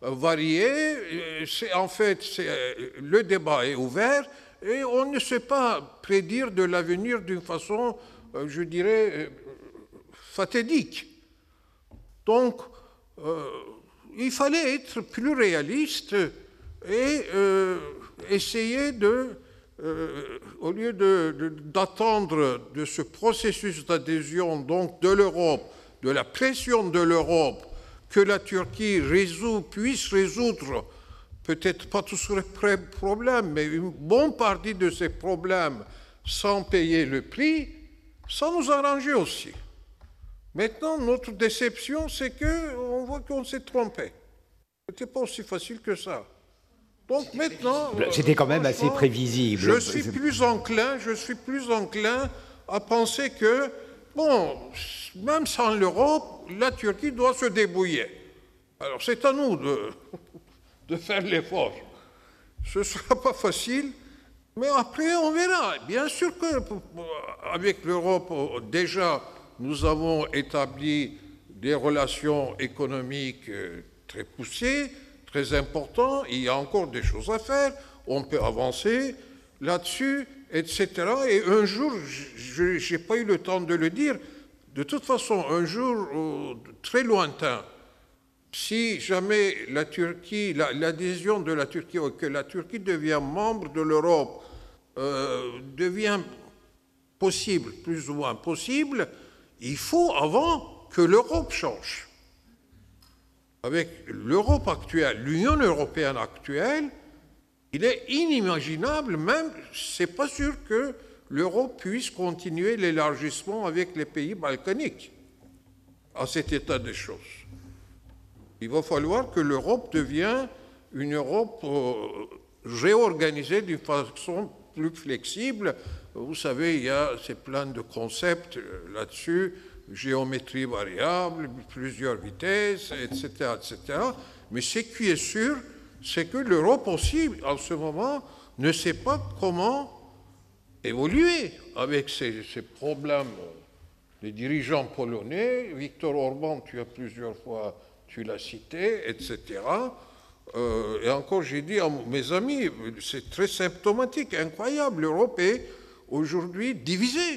varié. En fait, le débat est ouvert et on ne sait pas prédire de l'avenir d'une façon, je dirais, fatidique. Donc, euh, il fallait être plus réaliste et euh, essayer de, euh, au lieu d'attendre de, de, de ce processus d'adhésion donc de l'Europe, de la pression de l'Europe, que la Turquie résout, puisse résoudre, peut-être pas tous les problèmes, mais une bonne partie de ces problèmes sans payer le prix, ça nous arrangeait aussi. Maintenant, notre déception, c'est qu'on voit qu'on s'est trompé. Ce n'était pas aussi facile que ça. Donc maintenant... C'était quand même assez prévisible. Je suis plus enclin, je suis plus enclin à penser que, bon, même sans l'Europe, la Turquie doit se débrouiller. Alors c'est à nous de, de faire l'effort. Ce ne sera pas facile, mais après on verra. Bien sûr qu'avec l'Europe, déjà, nous avons établi des relations économiques très poussées, très importantes. Il y a encore des choses à faire. On peut avancer là-dessus, et cetera. Et un jour, je n'ai pas eu le temps de le dire, de toute façon, un jour euh, très lointain, si jamais la Turquie, l'adhésion la, de la Turquie, ou que la Turquie devient membre de l'Europe, euh, devient possible, plus ou moins possible, il faut avant que l'Europe change. Avec l'Europe actuelle, l'Union européenne actuelle, il est inimaginable, même, c'est pas sûr que l'Europe puisse continuer l'élargissement avec les pays balkaniques à cet état des choses. Il va falloir que l'Europe devienne une Europe euh, réorganisée d'une façon plus flexible. Vous savez, il y a ces plein de concepts là-dessus, géométrie variable, plusieurs vitesses, et cetera, et cetera. Mais ce qui est sûr, c'est que l'Europe aussi, en ce moment, ne sait pas comment évoluer avec ces, ces problèmes. Les dirigeants polonais, Viktor Orban, tu as plusieurs fois, tu l'as cité, et cetera. Euh, et encore, j'ai dit à mes amis, c'est très symptomatique, incroyable, l'Europe est aujourd'hui divisée.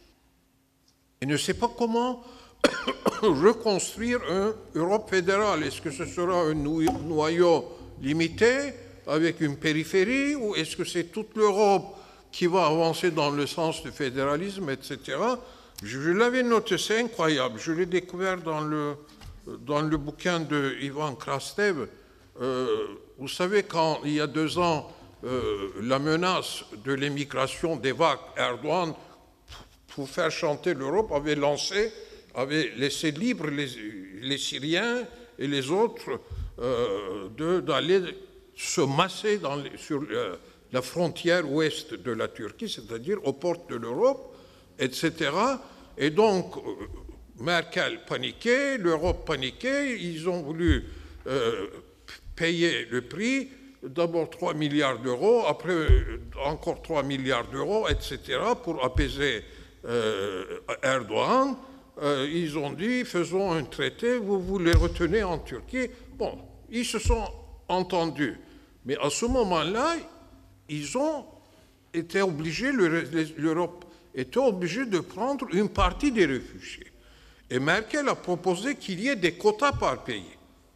Et ne sait pas comment reconstruire une Europe fédérale. Est-ce que ce sera un noyau limité avec une périphérie, ou est-ce que c'est toute l'Europe qui va avancer dans le sens du fédéralisme, et cetera. Je l'avais noté, c'est incroyable. Je l'ai découvert dans le, dans le bouquin de Ivan Krastev. Euh, vous savez, quand il y a deux ans, euh, la menace de l'émigration des vagues, Erdogan, pour faire chanter l'Europe, avait lancé, avait laissé libre les, les Syriens et les autres euh, d'aller se masser dans les, sur euh, la frontière ouest de la Turquie, c'est-à-dire aux portes de l'Europe, et cetera. Et donc, Merkel paniquait, l'Europe paniquait, ils ont voulu euh, payer le prix, d'abord trois milliards d'euros, après encore trois milliards d'euros, et cetera, pour apaiser euh, Erdogan. Euh, ils ont dit, faisons un traité, vous vous les retenez en Turquie. Bon, ils se sont entendus. Mais à ce moment-là, ils ont été obligés, l'Europe était obligée de prendre une partie des réfugiés. Et Merkel a proposé qu'il y ait des quotas par pays,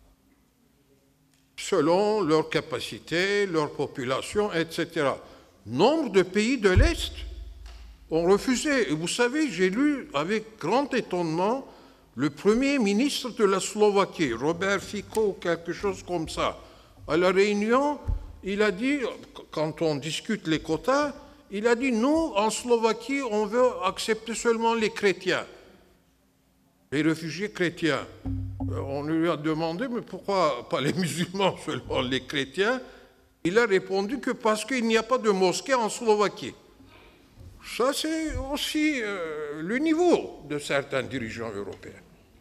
selon leur capacité, leur population, et cetera. Nombre de pays de l'Est ont refusé. Et vous savez, j'ai lu avec grand étonnement le premier ministre de la Slovaquie, Robert Fico, ou quelque chose comme ça. À la réunion, il a dit, quand on discute les quotas, il a dit, nous, en Slovaquie, on veut accepter seulement les chrétiens, les réfugiés chrétiens. On lui a demandé, mais pourquoi pas les musulmans, seulement les chrétiens? Il a répondu que parce qu'il n'y a pas de mosquée en Slovaquie. Ça, c'est aussi euh, le niveau de certains dirigeants européens.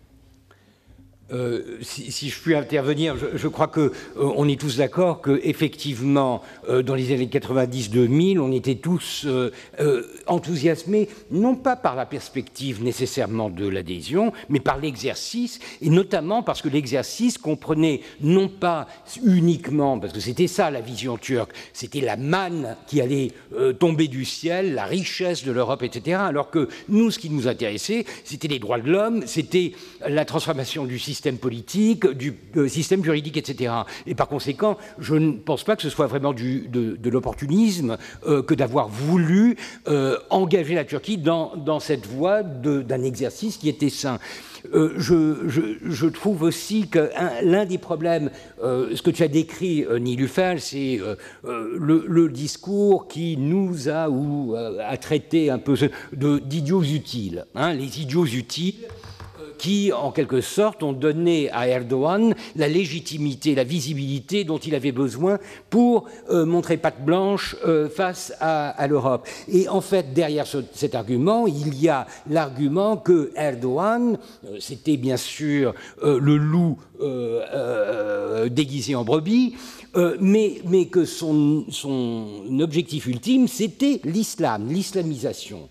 Euh, si, si je puis intervenir, je, je crois que euh, on est tous d'accord que effectivement, euh, dans les années quatre-vingt-dix deux mille, on était tous euh, euh, enthousiasmés, non pas par la perspective nécessairement de l'adhésion, mais par l'exercice, et notamment parce que l'exercice comprenait non pas uniquement, parce que c'était ça la vision turque, c'était la manne qui allait euh, tomber du ciel, la richesse de l'Europe, et cetera. Alors que nous, ce qui nous intéressait, c'était les droits de l'homme, c'était la transformation du système système politique, du euh, système juridique, et cetera. Et par conséquent, je ne pense pas que ce soit vraiment du, de, de l'opportunisme euh, que d'avoir voulu euh, engager la Turquie dans, dans cette voie d'un exercice qui était sain. Euh, je, je, je trouve aussi que l'un des problèmes, euh, ce que tu as décrit, euh, Nilüfer, c'est euh, euh, le, le discours qui nous a ou euh, a traité un peu d'idiots utiles, hein, les idiots utiles, qui, en quelque sorte, ont donné à Erdogan la légitimité, la visibilité dont il avait besoin pour euh, montrer patte blanche euh, face à, à l'Europe. Et en fait, derrière ce, cet argument, il y a l'argument que Erdogan, euh, c'était bien sûr euh, le loup euh, euh, déguisé en brebis, Euh, mais, mais que son, son objectif ultime, c'était l'islam, l'islamisation.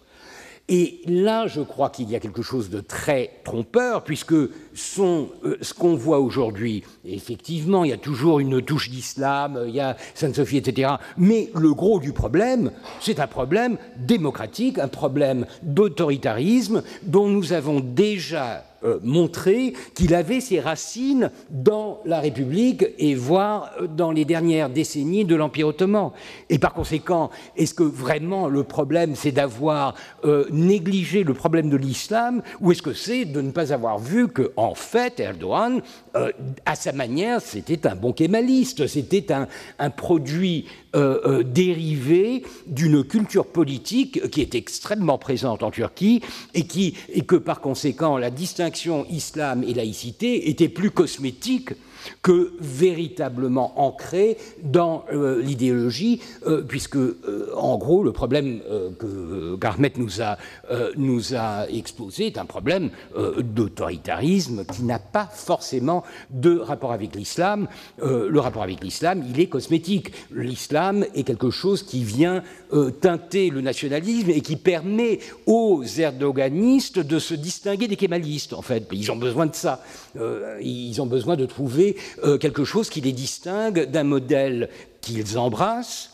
Et là, je crois qu'il y a quelque chose de très trompeur, puisque son, euh, ce qu'on voit aujourd'hui, effectivement, il y a toujours une touche d'islam, il y a Sainte-Sophie, et cetera. Mais le gros du problème, c'est un problème démocratique, un problème d'autoritarisme dont nous avons déjà Euh, montré qu'il avait ses racines dans la République et voire dans les dernières décennies de l'Empire ottoman. Et par conséquent, est-ce que vraiment le problème c'est d'avoir euh, négligé le problème de l'islam, ou est-ce que c'est de ne pas avoir vu que en fait Erdogan, euh, à sa manière, c'était un bon kémaliste, c'était un, un produit Euh, euh, dérivé d'une culture politique qui est extrêmement présente en Turquie et, qui, et que par conséquent la distinction islam et laïcité était plus cosmétique que véritablement ancrée dans euh, l'idéologie, euh, puisque euh, en gros le problème euh, que Garmet nous a, euh, nous a exposé est un problème euh, d'autoritarisme qui n'a pas forcément de rapport avec l'islam. Euh, le rapport avec l'islam, il est cosmétique. L'islam est quelque chose qui vient euh, teinter le nationalisme et qui permet aux erdoganistes de se distinguer des kémalistes, en fait. Ils ont besoin de ça. Euh, ils ont besoin de trouver euh, quelque chose qui les distingue d'un modèle qu'ils embrassent,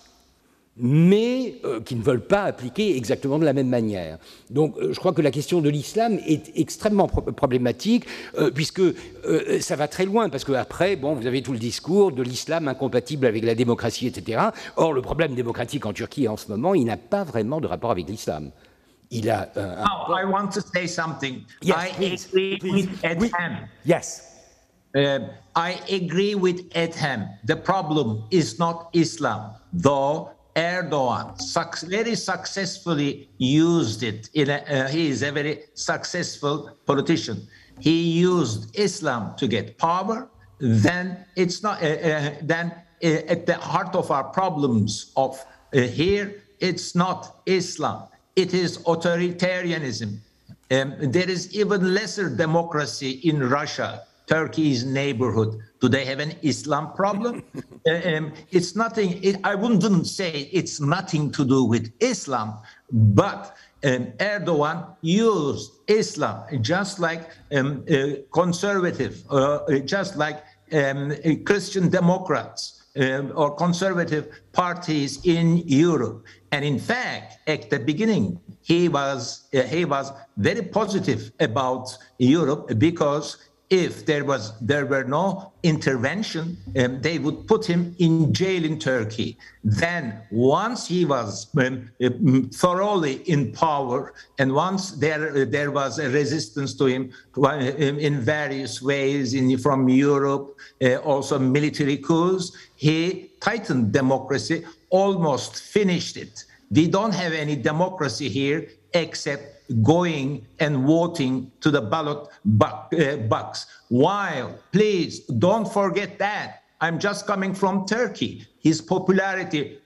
mais euh, qui ne veulent pas appliquer exactement de la même manière. Donc euh, je crois que la question de l'islam est extrêmement pro problématique, euh, puisque euh, ça va très loin, parce qu'après, bon, vous avez tout le discours de l'islam incompatible avec la démocratie, et cetera. Or, le problème démocratique en Turquie en ce moment, il n'a pas vraiment de rapport avec l'islam. Il a euh, un... Oh, I want to say something. Yes, I please, agree please. with Edhem. Oui. Yes. Uh, I agree with Edhem. The problem is not Islam, though Erdogan suc very successfully used it. In a, uh, he is a very successful politician. He used Islam to get power. Then it's not. Uh, uh, then uh, at the heart of our problems of uh, here, it's not Islam. It is authoritarianism. Um, there is even lesser democracy in Russia, Turkey's neighborhood. Do they have an Islam problem? um, it's nothing, it, I wouldn't say it's nothing to do with Islam, but um, Erdogan used Islam just like um, uh, conservative, uh, just like um, Christian Democrats um, or conservative parties in Europe. And in fact, at the beginning, he was uh, he was very positive about Europe, because if there was there were no intervention, um, they would put him in jail in Turkey. Then once he was um, um, thoroughly in power, and once there uh, there was a resistance to him uh, in various ways in from Europe, uh, also military coups, he tightened democracy, almost finished it. We don't have any democracy here except going and voting to the ballot box. While, please don't forget that, I'm just coming from Turkey. His popularity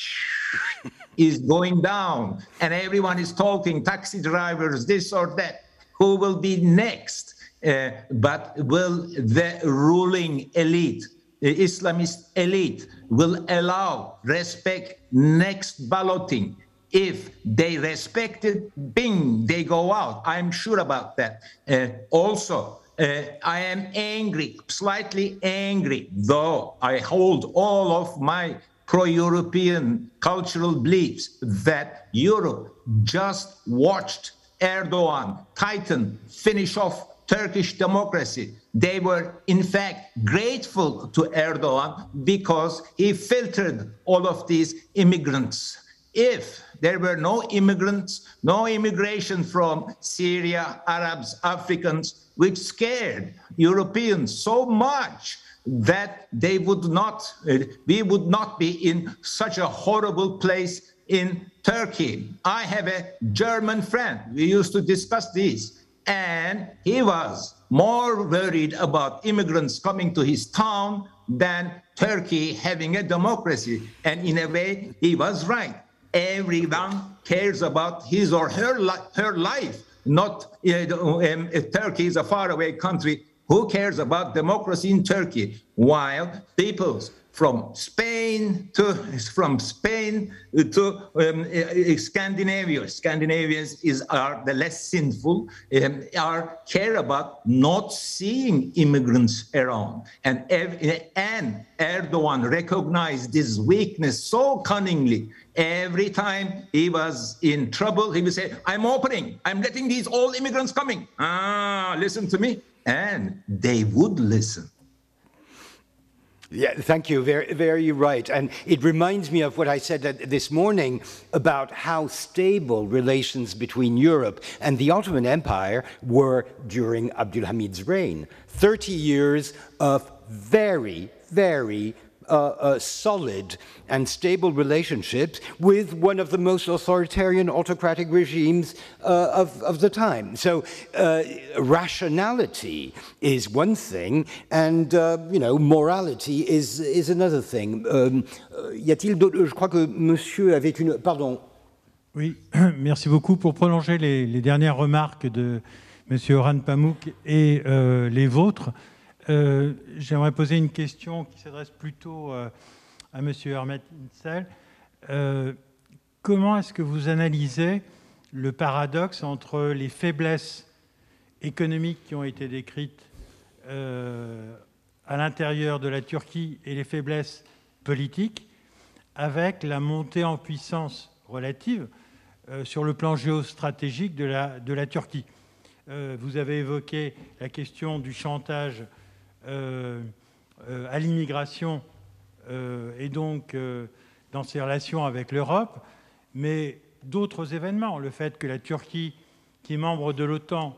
is going down, and everyone is talking, taxi drivers, this or that. Who will be next? Uh, but will the ruling elite, the Islamist elite, will allow, respect next balloting? If they respect it, bing, they go out. I'm sure about that. Uh, also, uh, I am angry, slightly angry, though I hold all of my pro-European cultural beliefs, that Europe just watched Erdogan tighten, finish off Turkish democracy. They were, in fact, grateful to Erdogan because he filtered all of these immigrants. If there were no immigrants, no immigration from Syria, Arabs, Africans, which scared Europeans so much that they would not, uh, we would not be in such a horrible place in Turkey. I have a German friend. We used to discuss this, and he was more worried about immigrants coming to his town than Turkey having a democracy. And in a way, he was right. Everyone cares about his or her, li her life, not uh, um, if Turkey is a faraway country. Who cares about democracy in Turkey? While peoples from Spain to from Spain to um, Scandinavia, Scandinavians is are the less sinful, um, are care about not seeing immigrants around, and and Erdogan recognized this weakness so cunningly. Every time he was in trouble, he would say, "I'm opening, I'm letting these all immigrants coming. Ah, listen to me," and they would listen. Yeah, thank you. Very, very right. And it reminds me of what I said this morning about how stable relations between Europe and the Ottoman Empire were during Abdulhamid's reign. thirty years of very, very uh, uh, solid and stable relationships with one of the most authoritarian autocratic regimes uh, of, of the time. So uh, rationality is one thing, and uh, you know, morality is, is another thing. Um, y a-t-il d'autres? Je crois que monsieur avait une... Pardon. Oui, merci beaucoup. Pour prolonger les, les dernières remarques de monsieur Orhan Pamuk et euh, les vôtres, euh, j'aimerais poser une question qui s'adresse plutôt euh, à M. Ahmet İnsel. Euh, comment est-ce que vous analysez le paradoxe entre les faiblesses économiques qui ont été décrites euh, à l'intérieur de la Turquie et les faiblesses politiques avec la montée en puissance relative euh, sur le plan géostratégique de la, de la Turquie? euh, Vous avez évoqué la question du chantage euh, euh, à l'immigration Euh, et donc euh, dans ses relations avec l'Europe, mais d'autres événements, le fait que la Turquie, qui est membre de l'OTAN,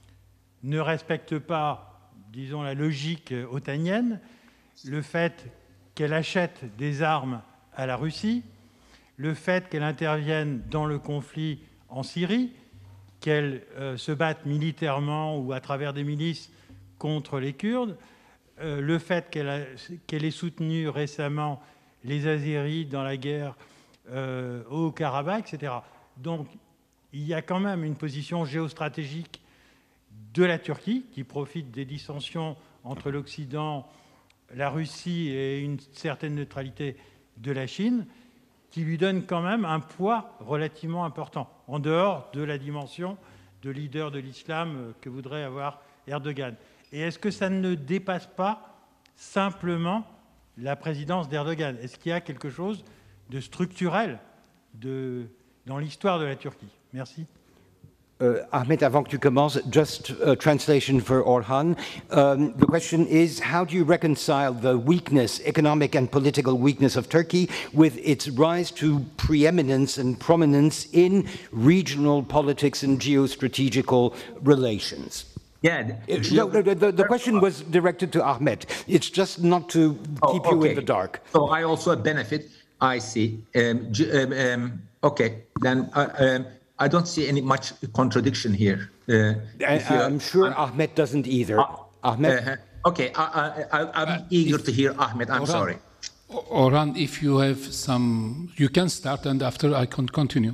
ne respecte pas, disons, la logique otanienne, le fait qu'elle achète des armes à la Russie, le fait qu'elle intervienne dans le conflit en Syrie, qu'elle euh, se batte militairement ou à travers des milices contre les Kurdes, Euh, le fait qu'elle qu'elle ait soutenu récemment les Azéris dans la guerre euh, au Karabakh, et cetera. Donc, il y a quand même une position géostratégique de la Turquie qui profite des dissensions entre l'Occident, la Russie et une certaine neutralité de la Chine, qui lui donne quand même un poids relativement important, en dehors de la dimension de leader de l'islam que voudrait avoir Erdogan. Et est-ce que ça ne dépasse pas simplement la présidence d'Erdogan? Est-ce qu'il y a quelque chose de structurel de, dans l'histoire de la Turquie? Merci. Uh, Ahmet, avant que tu commences, just a translation for Orhan. Um, the question is, how do you reconcile the weakness, economic and political weakness of Turkey with its rise to preeminence and prominence in regional politics and geostrategical relations? Yeah. No, no, the, the question was directed to Ahmet. It's just not to oh, keep you okay. in the dark. So I also benefit. I see. Um, um, um, okay, then uh, um, I don't see any much contradiction here. Uh, I, I'm sure uh, Ahmet doesn't either. Uh, Ahmet? Uh, okay, I, I, I'm uh, eager if, to hear Ahmet. I'm Orhan, sorry. Orhan, if you have some, you can start, and after I can continue.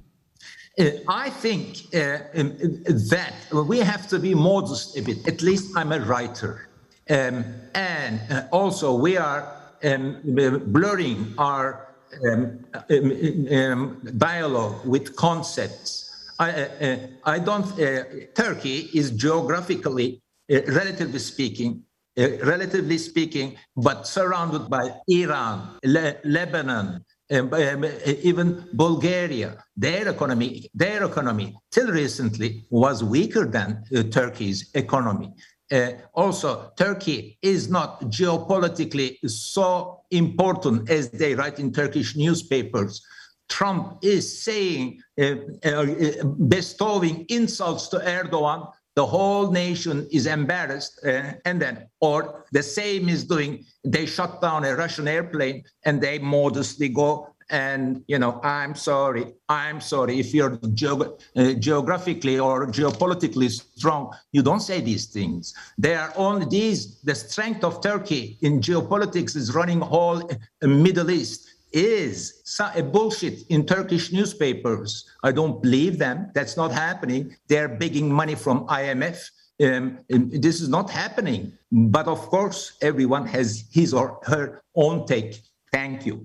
Uh, I think uh, um, that we have to be modest a bit. At least I'm a writer. Um, and uh, also we are um, blurring our um, um, um, dialogue with concepts. I, uh, I don't, uh, Turkey is geographically, uh, relatively speaking, uh, relatively speaking, but surrounded by Iran, Le Lebanon, Um, um, even Bulgaria. Their economy, their economy, till recently, was weaker than uh, Turkey's economy. Uh, also, Turkey is not geopolitically so important as they write in Turkish newspapers. Trump is saying, uh, uh, bestowing insults to Erdogan. The whole nation is embarrassed, uh, and then, or the same is doing, they shut down a Russian airplane and they modestly go and, you know, I'm sorry, I'm sorry. If you're geog uh, geographically or geopolitically strong, you don't say these things. They are only these, the strength of Turkey in geopolitics is running whole uh, Middle East is a bullshit in Turkish newspapers. I don't believe them. That's not happening. They're begging money from I M F. Um, this is not happening. But of course, everyone has his or her own take. Thank you.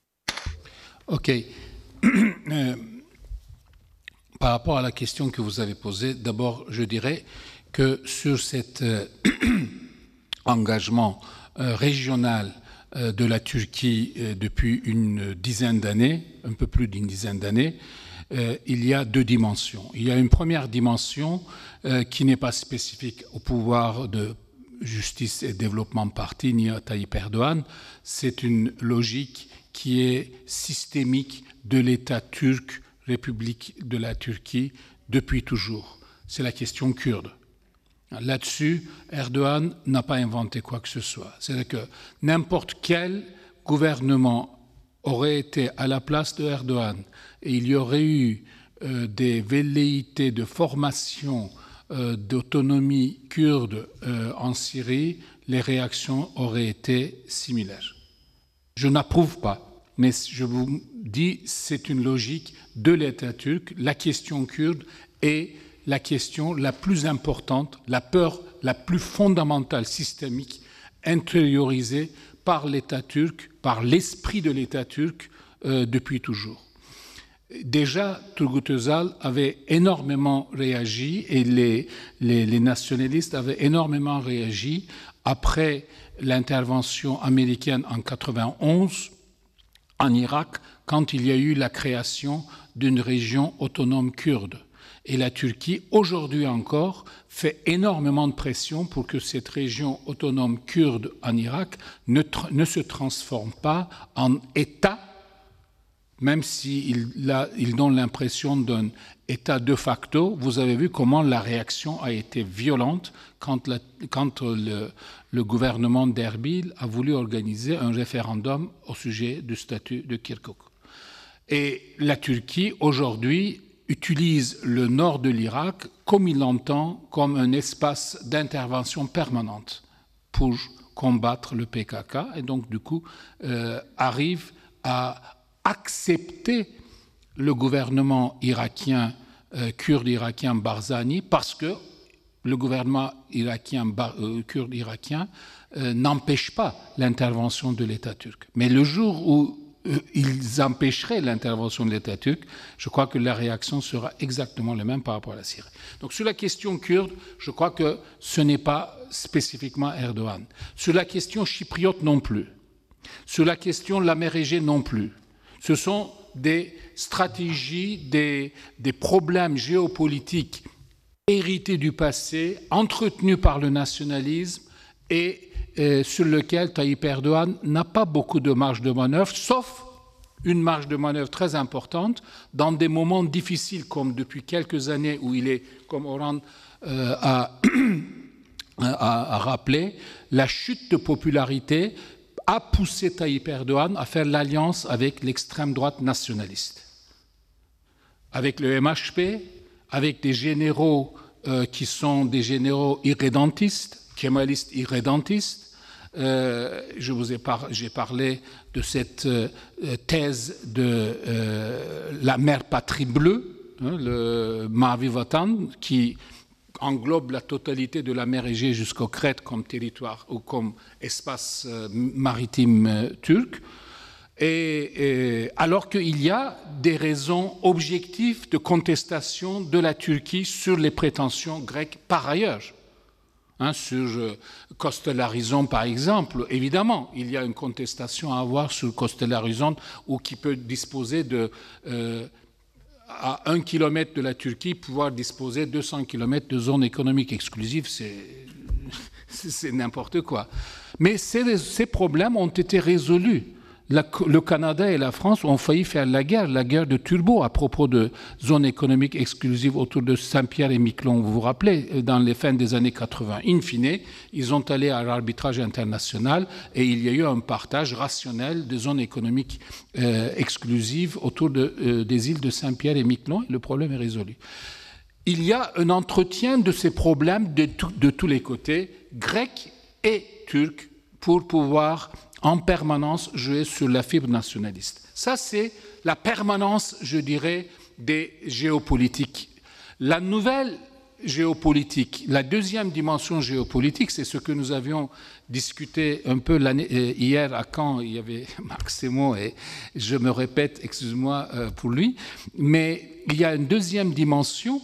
OK. euh, par rapport à la question que vous avez posée, d'abord, je dirais que sur cet euh, engagement euh, régional de la Turquie depuis une dizaine d'années, un peu plus d'une dizaine d'années, euh, il y a deux dimensions. Il y a une première dimension euh, qui n'est pas spécifique au pouvoir de justice et développement parti ni à Tayyip Erdogan. C'est une logique qui est systémique de l'État turc, République de la Turquie, depuis toujours. C'est la question kurde. Là-dessus, Erdogan n'a pas inventé quoi que ce soit. C'est-à-dire que n'importe quel gouvernement aurait été à la place de Erdogan et il y aurait eu euh, des velléités de formation euh, d'autonomie kurde euh, en Syrie, les réactions auraient été similaires. Je n'approuve pas, mais je vous dis c'est une logique de l'État turc. La question kurde est la question la plus importante, la peur la plus fondamentale, systémique, intériorisée par l'État turc, par l'esprit de l'État turc euh, depuis toujours. Déjà, Turgut Özal avait énormément réagi et les, les, les nationalistes avaient énormément réagi après l'intervention américaine en quatre-vingt-onze en Irak, quand il y a eu la création d'une région autonome kurde. Et la Turquie, aujourd'hui encore, fait énormément de pression pour que cette région autonome kurde en Irak ne, ne se transforme pas en État, même s'il il donne l'impression d'un État de facto. Vous avez vu comment la réaction a été violente quand, la, quand le, le gouvernement d'Erbil a voulu organiser un référendum au sujet du statut de Kirkuk. Et la Turquie, aujourd'hui, utilise le nord de l'Irak comme il l'entend, comme un espace d'intervention permanente pour combattre le P K K et donc du coup euh, arrive à accepter le gouvernement irakien, euh, kurde irakien Barzani parce que le gouvernement irakien, euh, kurde irakien euh, n'empêche pas l'intervention de l'État turc. Mais le jour où ils empêcheraient l'intervention de l'État turc, je crois que la réaction sera exactement la même par rapport à la Syrie. Donc sur la question kurde, je crois que ce n'est pas spécifiquement Erdogan. Sur la question chypriote non plus. Sur la question de la mer Égée non plus. Ce sont des stratégies, des, des problèmes géopolitiques hérités du passé, entretenus par le nationalisme et euh, sur lesquels Tayyip Erdogan n'a pas beaucoup de marge de manœuvre, sauf une marge de manœuvre très importante dans des moments difficiles comme depuis quelques années où il est, comme Orhan euh, a, a, a rappelé, la chute de popularité a poussé Tayyip Erdogan à faire l'alliance avec l'extrême droite nationaliste. Avec le M H P, avec des généraux euh, qui sont des généraux irrédentistes, kémalistes irrédentistes. Euh, je vous ai par, j'ai parlé de cette euh, thèse de euh, la mère patrie bleue, hein, le Mavi Vatan, qui englobe la totalité de la mer Égée jusqu'au Crète comme territoire ou comme espace euh, maritime euh, turc. Et, et, alors qu'il y a des raisons objectives de contestation de la Turquie sur les prétentions grecques par ailleurs. Hein, sur euh, Costello-Horizon, par exemple, évidemment, il y a une contestation à avoir sur Costello-Horizon ou qui peut disposer de, euh, à un kilomètre de la Turquie, pouvoir disposer de deux cents kilomètres de zone économique exclusive, c'est, c'est n'importe quoi. Mais ces, ces problèmes ont été résolus. La, le Canada et la France ont failli faire la guerre, la guerre de Turbo à propos de zones économiques exclusives autour de Saint-Pierre et Miquelon. Vous vous rappelez, dans les fins des années quatre-vingt. In fine, ils ont allé à l'arbitrage international et il y a eu un partage rationnel des zones économiques euh, exclusives autour de, euh, des îles de Saint-Pierre et Miquelon. Et le problème est résolu. Il y a un entretien de ces problèmes de, tout, de tous les côtés, grecs et turcs, pour pouvoir en permanence jouer sur la fibre nationaliste. Ça, c'est la permanence, je dirais, des géopolitiques. La nouvelle géopolitique, la deuxième dimension géopolitique, c'est ce que nous avions discuté un peu l'année, euh, hier à Caen, il y avait Marc Semo, et je me répète, excuse-moi euh, pour lui, mais il y a une deuxième dimension,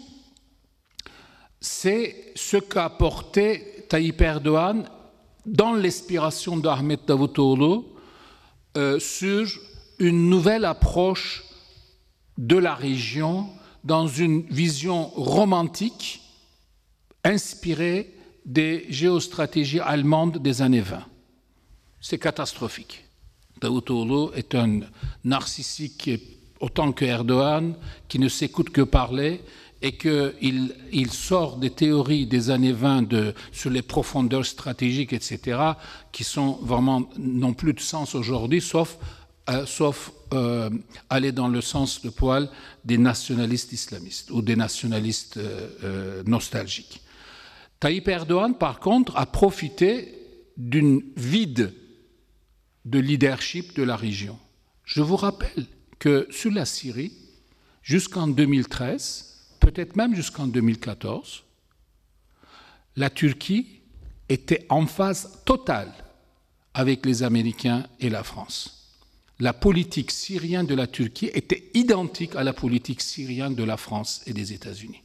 c'est ce qu'a apporté Tayyip Erdogan dans l'inspiration d'Ahmet Davutoğlu euh, sur une nouvelle approche de la région dans une vision romantique inspirée des géostratégies allemandes des années vingt. C'est catastrophique. Davutoğlu est un narcissique autant que Erdogan, qui ne s'écoute que parler, et qu'il il sort des théories des années vingt de, sur les profondeurs stratégiques, et cetera, qui sont vraiment n'ont plus de sens aujourd'hui, sauf, euh, sauf euh, aller dans le sens de poil des nationalistes islamistes ou des nationalistes euh, euh, nostalgiques. Tayyip Erdogan, par contre, a profité d'une vide de leadership de la région. Je vous rappelle que sur la Syrie, jusqu'en deux mille treize, peut-être même jusqu'en deux mille quatorze, la Turquie était en phase totale avec les Américains et la France. La politique syrienne de la Turquie était identique à la politique syrienne de la France et des États-Unis.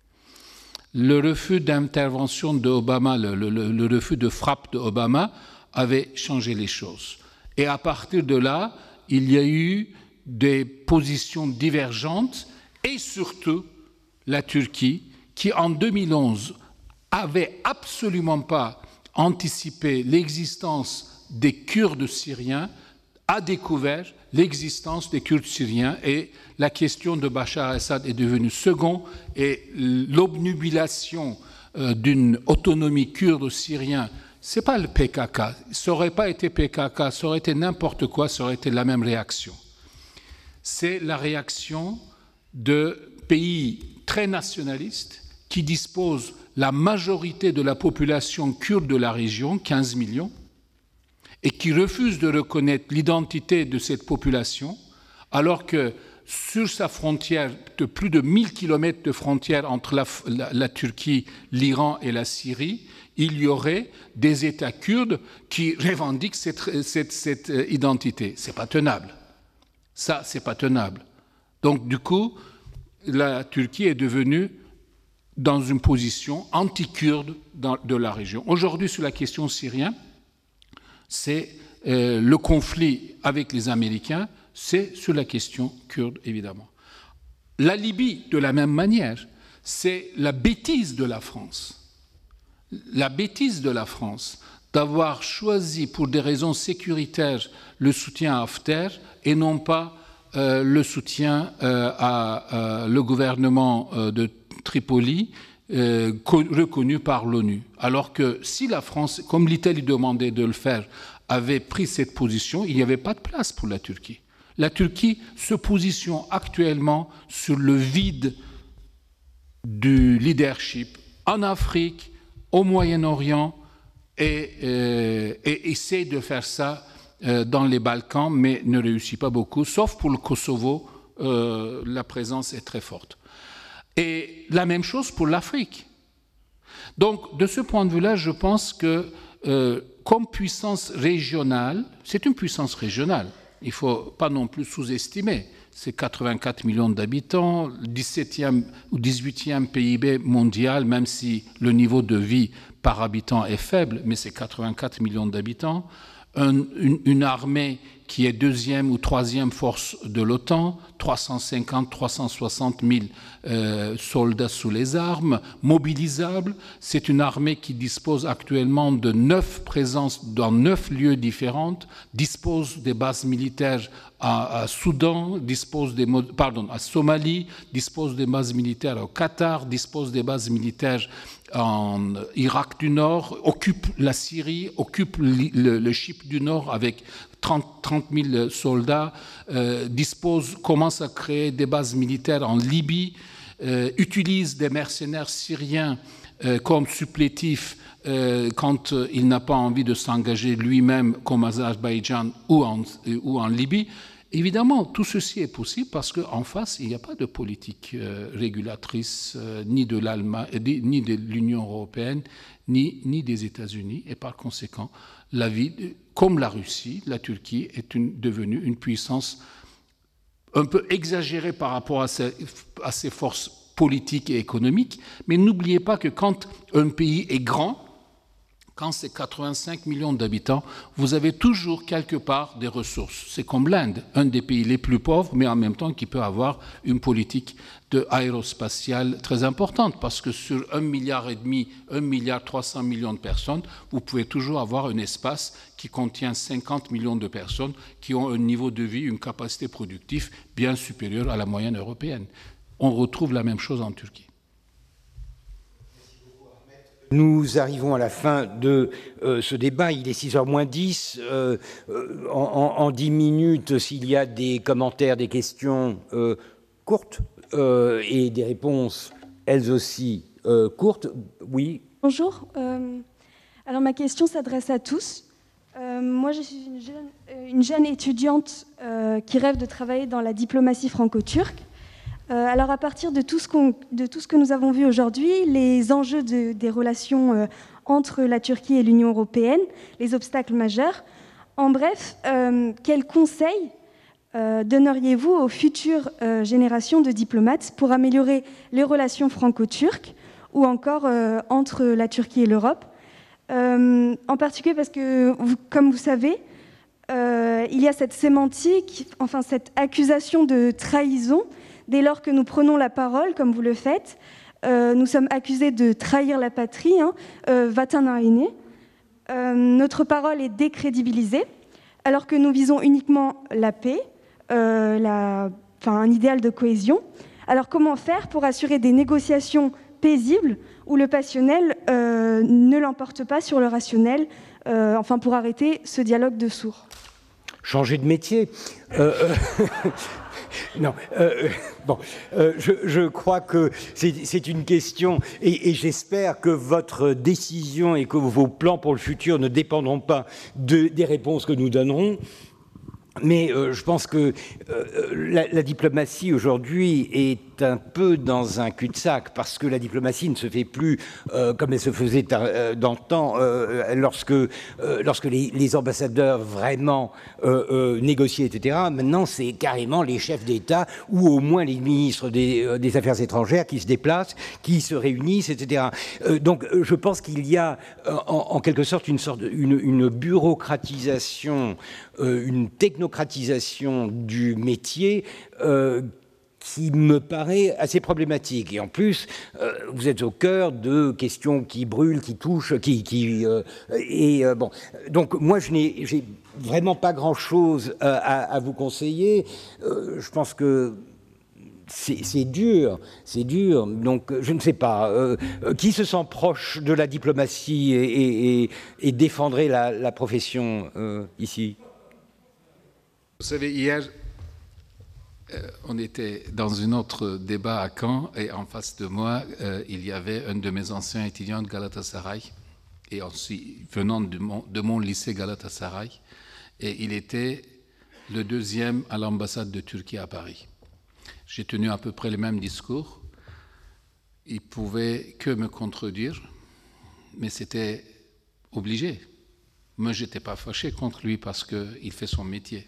Le refus d'intervention d'Obama, le, le, le refus de frappe d'Obama avait changé les choses. Et à partir de là, il y a eu des positions divergentes et surtout la Turquie, qui en deux mille onze avait absolument pas anticipé l'existence des Kurdes syriens, a découvert l'existence des Kurdes syriens et la question de Bachar el-Assad est devenue second et l'obnubilation euh, d'une autonomie kurde syrien, c'est pas le P K K, ça n'aurait pas été P K K, ça aurait été n'importe quoi, ça aurait été la même réaction. C'est la réaction de pays très nationalistes qui disposent la majorité de la population kurde de la région, quinze millions, et qui refusent de reconnaître l'identité de cette population, alors que sur sa frontière de plus de mille kilomètres de frontière entre la, la, la Turquie, l'Iran et la Syrie, il y aurait des États kurdes qui revendiquent cette, cette, cette identité. C'est pas tenable. Ça, c'est pas tenable. Donc, du coup, la Turquie est devenue dans une position anti-kurde de la région. Aujourd'hui, sur la question syrienne, c'est euh, le conflit avec les Américains, c'est sur la question kurde, évidemment. La Libye, de la même manière, c'est la bêtise de la France. La bêtise de la France d'avoir choisi pour des raisons sécuritaires le soutien à Haftar et non pas euh, le soutien euh, à, à le gouvernement euh, de Tripoli, euh, reconnu par l'ONU. Alors que si la France, comme l'Italie demandait de le faire, avait pris cette position, il n'y avait pas de place pour la Turquie. La Turquie se positionne actuellement sur le vide du leadership en Afrique, au Moyen-Orient, et, euh, et essaie de faire ça euh, dans les Balkans, mais ne réussit pas beaucoup, sauf pour le Kosovo, euh, la présence est très forte. Et la même chose pour l'Afrique. Donc, de ce point de vue-là, je pense que euh, comme puissance régionale, c'est une puissance régionale, il ne faut pas non plus sous-estimer. C'est quatre-vingt-quatre millions d'habitants, dix-septième ou dix-huitième P I B mondial, même si le niveau de vie par habitant est faible, mais c'est quatre-vingt-quatre millions d'habitants. Un, une, une armée qui est deuxième ou troisième force de l'OTAN, trois cent cinquante, trois cent soixante mille euh, soldats sous les armes, mobilisables. C'est une armée qui dispose actuellement de neuf présences dans neuf lieux différents, dispose des bases militaires à, à Soudan, dispose des, pardon, à Somalie, dispose des bases militaires au Qatar, dispose des bases militaires en Irak du Nord, occupe la Syrie, occupe le, le Chypre du Nord avec trente mille soldats, euh, dispose, commence à créer des bases militaires en Libye, euh, utilise des mercenaires syriens euh, comme supplétifs euh, quand euh, il n'a pas envie de s'engager lui-même comme Azerbaïdjan ou en, ou en Libye. Évidemment, tout ceci est possible parce qu'en face, il n'y a pas de politique euh, régulatrice euh, ni de l'Allemagne, ni de l'Union européenne, ni, ni des États-Unis. Et par conséquent, la vie, comme la Russie, la Turquie est une, devenue une puissance un peu exagérée par rapport à ses, à ses forces politiques et économiques. Mais n'oubliez pas que quand un pays est grand, quand c'est quatre-vingt-cinq millions d'habitants, vous avez toujours quelque part des ressources. C'est comme l'Inde, un des pays les plus pauvres, mais en même temps qui peut avoir une politique de aérospatiale très importante, parce que sur un milliard et demi, un milliard trois cents millions de personnes, vous pouvez toujours avoir un espace qui contient cinquante millions de personnes qui ont un niveau de vie, une capacité productive bien supérieure à la moyenne européenne. On retrouve la même chose en Turquie. Nous arrivons à la fin de euh, ce débat, il est six heures moins dix. Euh, euh, en, en dix minutes, s'il y a des commentaires, des questions euh, courtes euh, et des réponses, elles aussi euh, courtes, oui. Bonjour. Euh, alors ma question s'adresse à tous. Euh, moi, je suis une jeune, une jeune étudiante euh, qui rêve de travailler dans la diplomatie franco-turque. Euh, alors à partir de tout ce, qu'on, de tout ce que nous avons vu aujourd'hui, les enjeux de, des relations euh, entre la Turquie et l'Union européenne, les obstacles majeurs, en bref, euh, quels conseils euh, donneriez-vous aux futures euh, générations de diplomates pour améliorer les relations franco-turques ou encore euh, entre la Turquie et l'Europe, euh, en particulier parce que, vous, comme vous savez, euh, il y a cette sémantique, enfin cette accusation de trahison. Dès lors que nous prenons la parole, comme vous le faites, euh, nous sommes accusés de trahir la patrie, hein, euh, vatan haini. Euh, notre parole est décrédibilisée, alors que nous visons uniquement la paix, euh, la, enfin, un idéal de cohésion. Alors comment faire pour assurer des négociations paisibles où le passionnel euh, ne l'emporte pas sur le rationnel, euh, enfin pour arrêter ce dialogue de sourds? Changer de métier. Euh, euh... Non, euh, bon, euh, je, je crois que c'est, c'est une question, et, et j'espère que votre décision et que vos plans pour le futur ne dépendront pas de, des réponses que nous donnerons. Mais euh, je pense que euh, la, la diplomatie aujourd'hui est un peu dans un cul-de-sac, parce que la diplomatie ne se fait plus euh, comme elle se faisait euh, dans le temps, euh, lorsque, euh, lorsque les, les ambassadeurs vraiment euh, euh, négociaient, et cetera. Maintenant, c'est carrément les chefs d'État, ou au moins les ministres des, euh, des Affaires étrangères qui se déplacent, qui se réunissent, et cetera. Euh, donc, je pense qu'il y a, en, en quelque sorte, une sorte, une, une bureaucratisation, euh, une technocratisation du métier, euh, qui me paraît assez problématique. Et en plus, euh, vous êtes au cœur de questions qui brûlent, qui touchent, qui... qui euh, et euh, bon, donc moi, je n'ai j'ai vraiment pas grand-chose à, à, à vous conseiller. Euh, je pense que c'est dur, c'est dur. Donc, je ne sais pas. Euh, qui se sent proche de la diplomatie et, et, et, et défendrait la, la profession euh, ici? Vous savez, hier... Euh, on était dans un autre débat à Caen et en face de moi, euh, il y avait un de mes anciens étudiants de Galatasaray et aussi venant de mon, de mon lycée Galatasaray, et il était le deuxième à l'ambassade de Turquie à Paris. J'ai tenu à peu près le même discours. Il pouvait que me contredire, mais c'était obligé. Moi, je n'étais pas fâché contre lui parce qu'il fait son métier.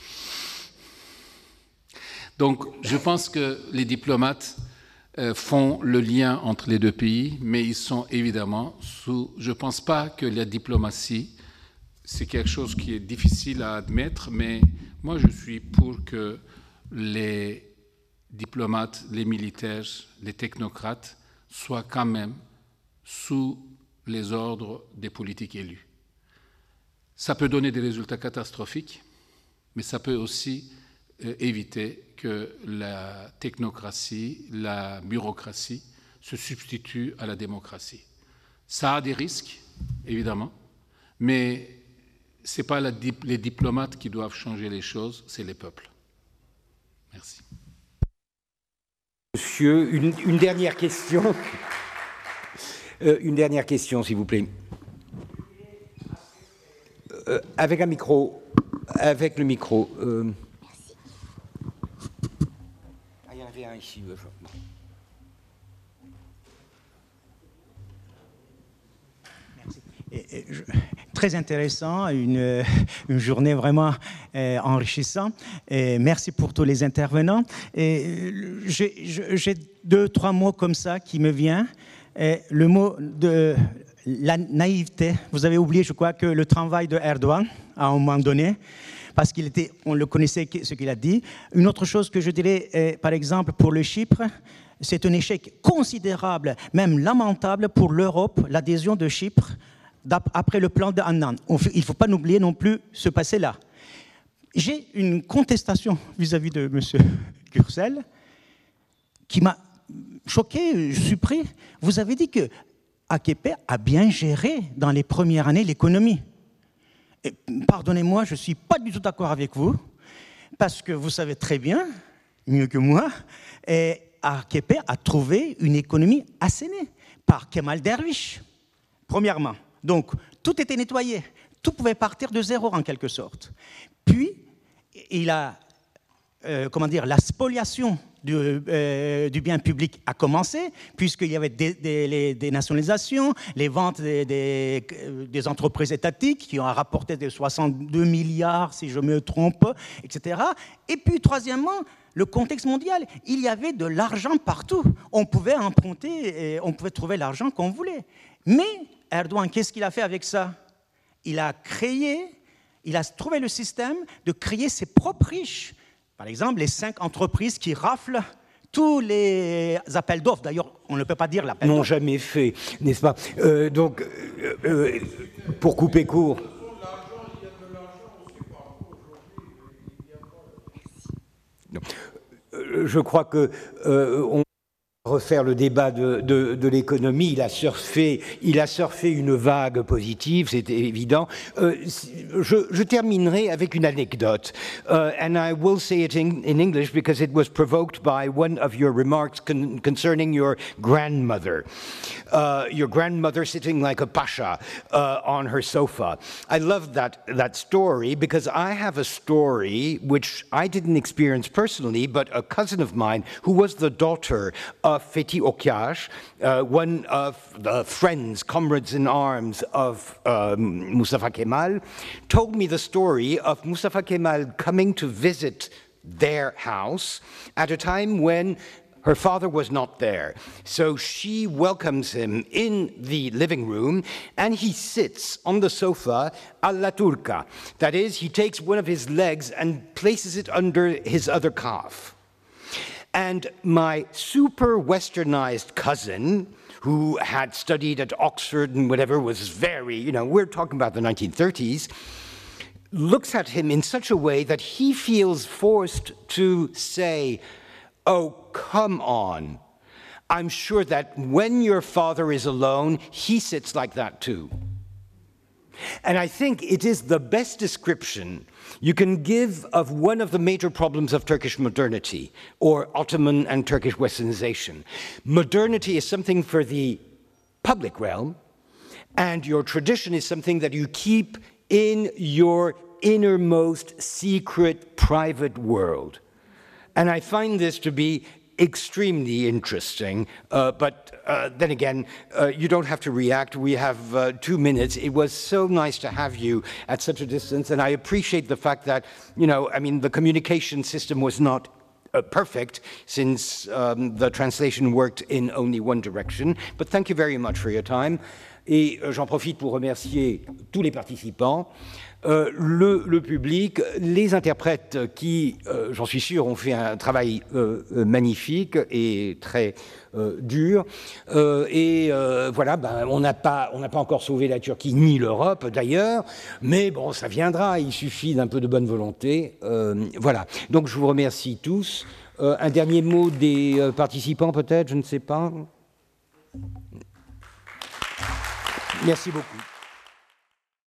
Donc, je pense que les diplomates euh, font le lien entre les deux pays, mais ils sont évidemment sous... Je ne pense pas que la diplomatie, c'est quelque chose qui est difficile à admettre, mais moi, je suis pour que les diplomates, les militaires, les technocrates soient quand même sous les ordres des politiques élus. Ça peut donner des résultats catastrophiques, mais ça peut aussi euh, éviter que la technocratie, la bureaucratie se substitue à la démocratie. Ça a des risques, évidemment, mais ce n'est pas la, les diplomates qui doivent changer les choses, c'est les peuples. Merci. Monsieur, une, une dernière question. Euh, une dernière question, s'il vous plaît. Euh, avec un micro. Avec le micro. Euh... Ah, il y en avait un ici. Merci. Et, et je... Très intéressant, une, une journée vraiment euh, enrichissante. Et merci pour tous les intervenants. J'ai deux, trois mots comme ça qui me viennent. Et le mot de la naïveté. Vous avez oublié, je crois, que le travail de Erdogan, à un moment donné, parce qu'il était, on le connaissait, ce qu'il a dit. Une autre chose que je dirais, est, par exemple, pour le Chypre, c'est un échec considérable, même lamentable pour l'Europe, l'adhésion de Chypre, après le plan de Annan. Il ne faut pas oublier non plus ce passé-là. J'ai une contestation vis-à-vis de M. Gürsel qui m'a choqué, surpris. Vous avez dit que A K P a bien géré dans les premières années l'économie. Pardonnez-moi, je ne suis pas du tout d'accord avec vous, parce que vous savez très bien, mieux que moi, et A K P a trouvé une économie assainée par Kemal Dervish, premièrement. Donc, tout était nettoyé. Tout pouvait partir de zéro, en quelque sorte. Puis, il a, euh, comment dire, la spoliation du, euh, du bien public a commencé, puisqu'il y avait des, des, les, des nationalisations, les ventes des, des, des entreprises étatiques qui ont rapporté des soixante-deux milliards, si je me trompe, et cetera. Et puis, troisièmement, le contexte mondial, il y avait de l'argent partout. On pouvait emprunter, et on pouvait trouver l'argent qu'on voulait. Mais Erdogan, qu'est-ce qu'il a fait avec ça? Il a créé, il a trouvé le système de créer ses propres riches. Par exemple, les cinq entreprises qui raflent tous les appels d'offres. D'ailleurs, on ne peut pas dire l'appel d'offres. N'ont jamais fait, n'est-ce pas? euh, Donc, euh, euh, pour couper court. Non. Je crois que euh, on refaire le débat de, de, de l'économie. Il a surfé, il a surfé une vague positive, c'est évident. Euh, je, je terminerai avec une anecdote, uh, and I will say it in, in English because it was provoked by one of your remarks con concerning your grandmother. Uh, your grandmother sitting like a pasha uh, on her sofa. I love that, that story because I have a story which I didn't experience personally, but a cousin of mine who was the daughter of Fethi Okyaj, uh, one of the friends, comrades in arms of um, Mustafa Kemal, told me the story of Mustafa Kemal coming to visit their house at a time when her father was not there. So she welcomes him in the living room, and he sits on the sofa a la turca. That is, he takes one of his legs and places it under his other calf. And my super westernized cousin, who had studied at Oxford and whatever, was very, you know, we're talking about the nineteen thirties, looks at him in such a way that he feels forced to say, "Oh, come on. I'm sure that when your father is alone, he sits like that too." And I think it is the best description you can give of one of the major problems of Turkish modernity, or Ottoman and Turkish westernization. Modernity is something for the public realm, and your tradition is something that you keep in your innermost secret private world. And I find this to be extremely interesting, uh, but uh, then again, uh, you don't have to react. We have uh, two minutes. It was so nice to have you at such a distance, and I appreciate the fact that, you know, I mean, the communication system was not uh, perfect since um, the translation worked in only one direction, but thank you very much for your time. Et euh, j'en profite pour remercier tous les participants. Euh, le, le public, les interprètes qui, euh, j'en suis sûr, ont fait un travail euh, magnifique et très euh, dur. Euh, et euh, voilà, ben, on n'a pas, on n'a pas encore sauvé la Turquie ni l'Europe d'ailleurs, mais bon, ça viendra. Il suffit d'un peu de bonne volonté. Euh, voilà. Donc je vous remercie tous. Euh, un dernier mot des euh, participants, peut-être, je ne sais pas. Merci beaucoup.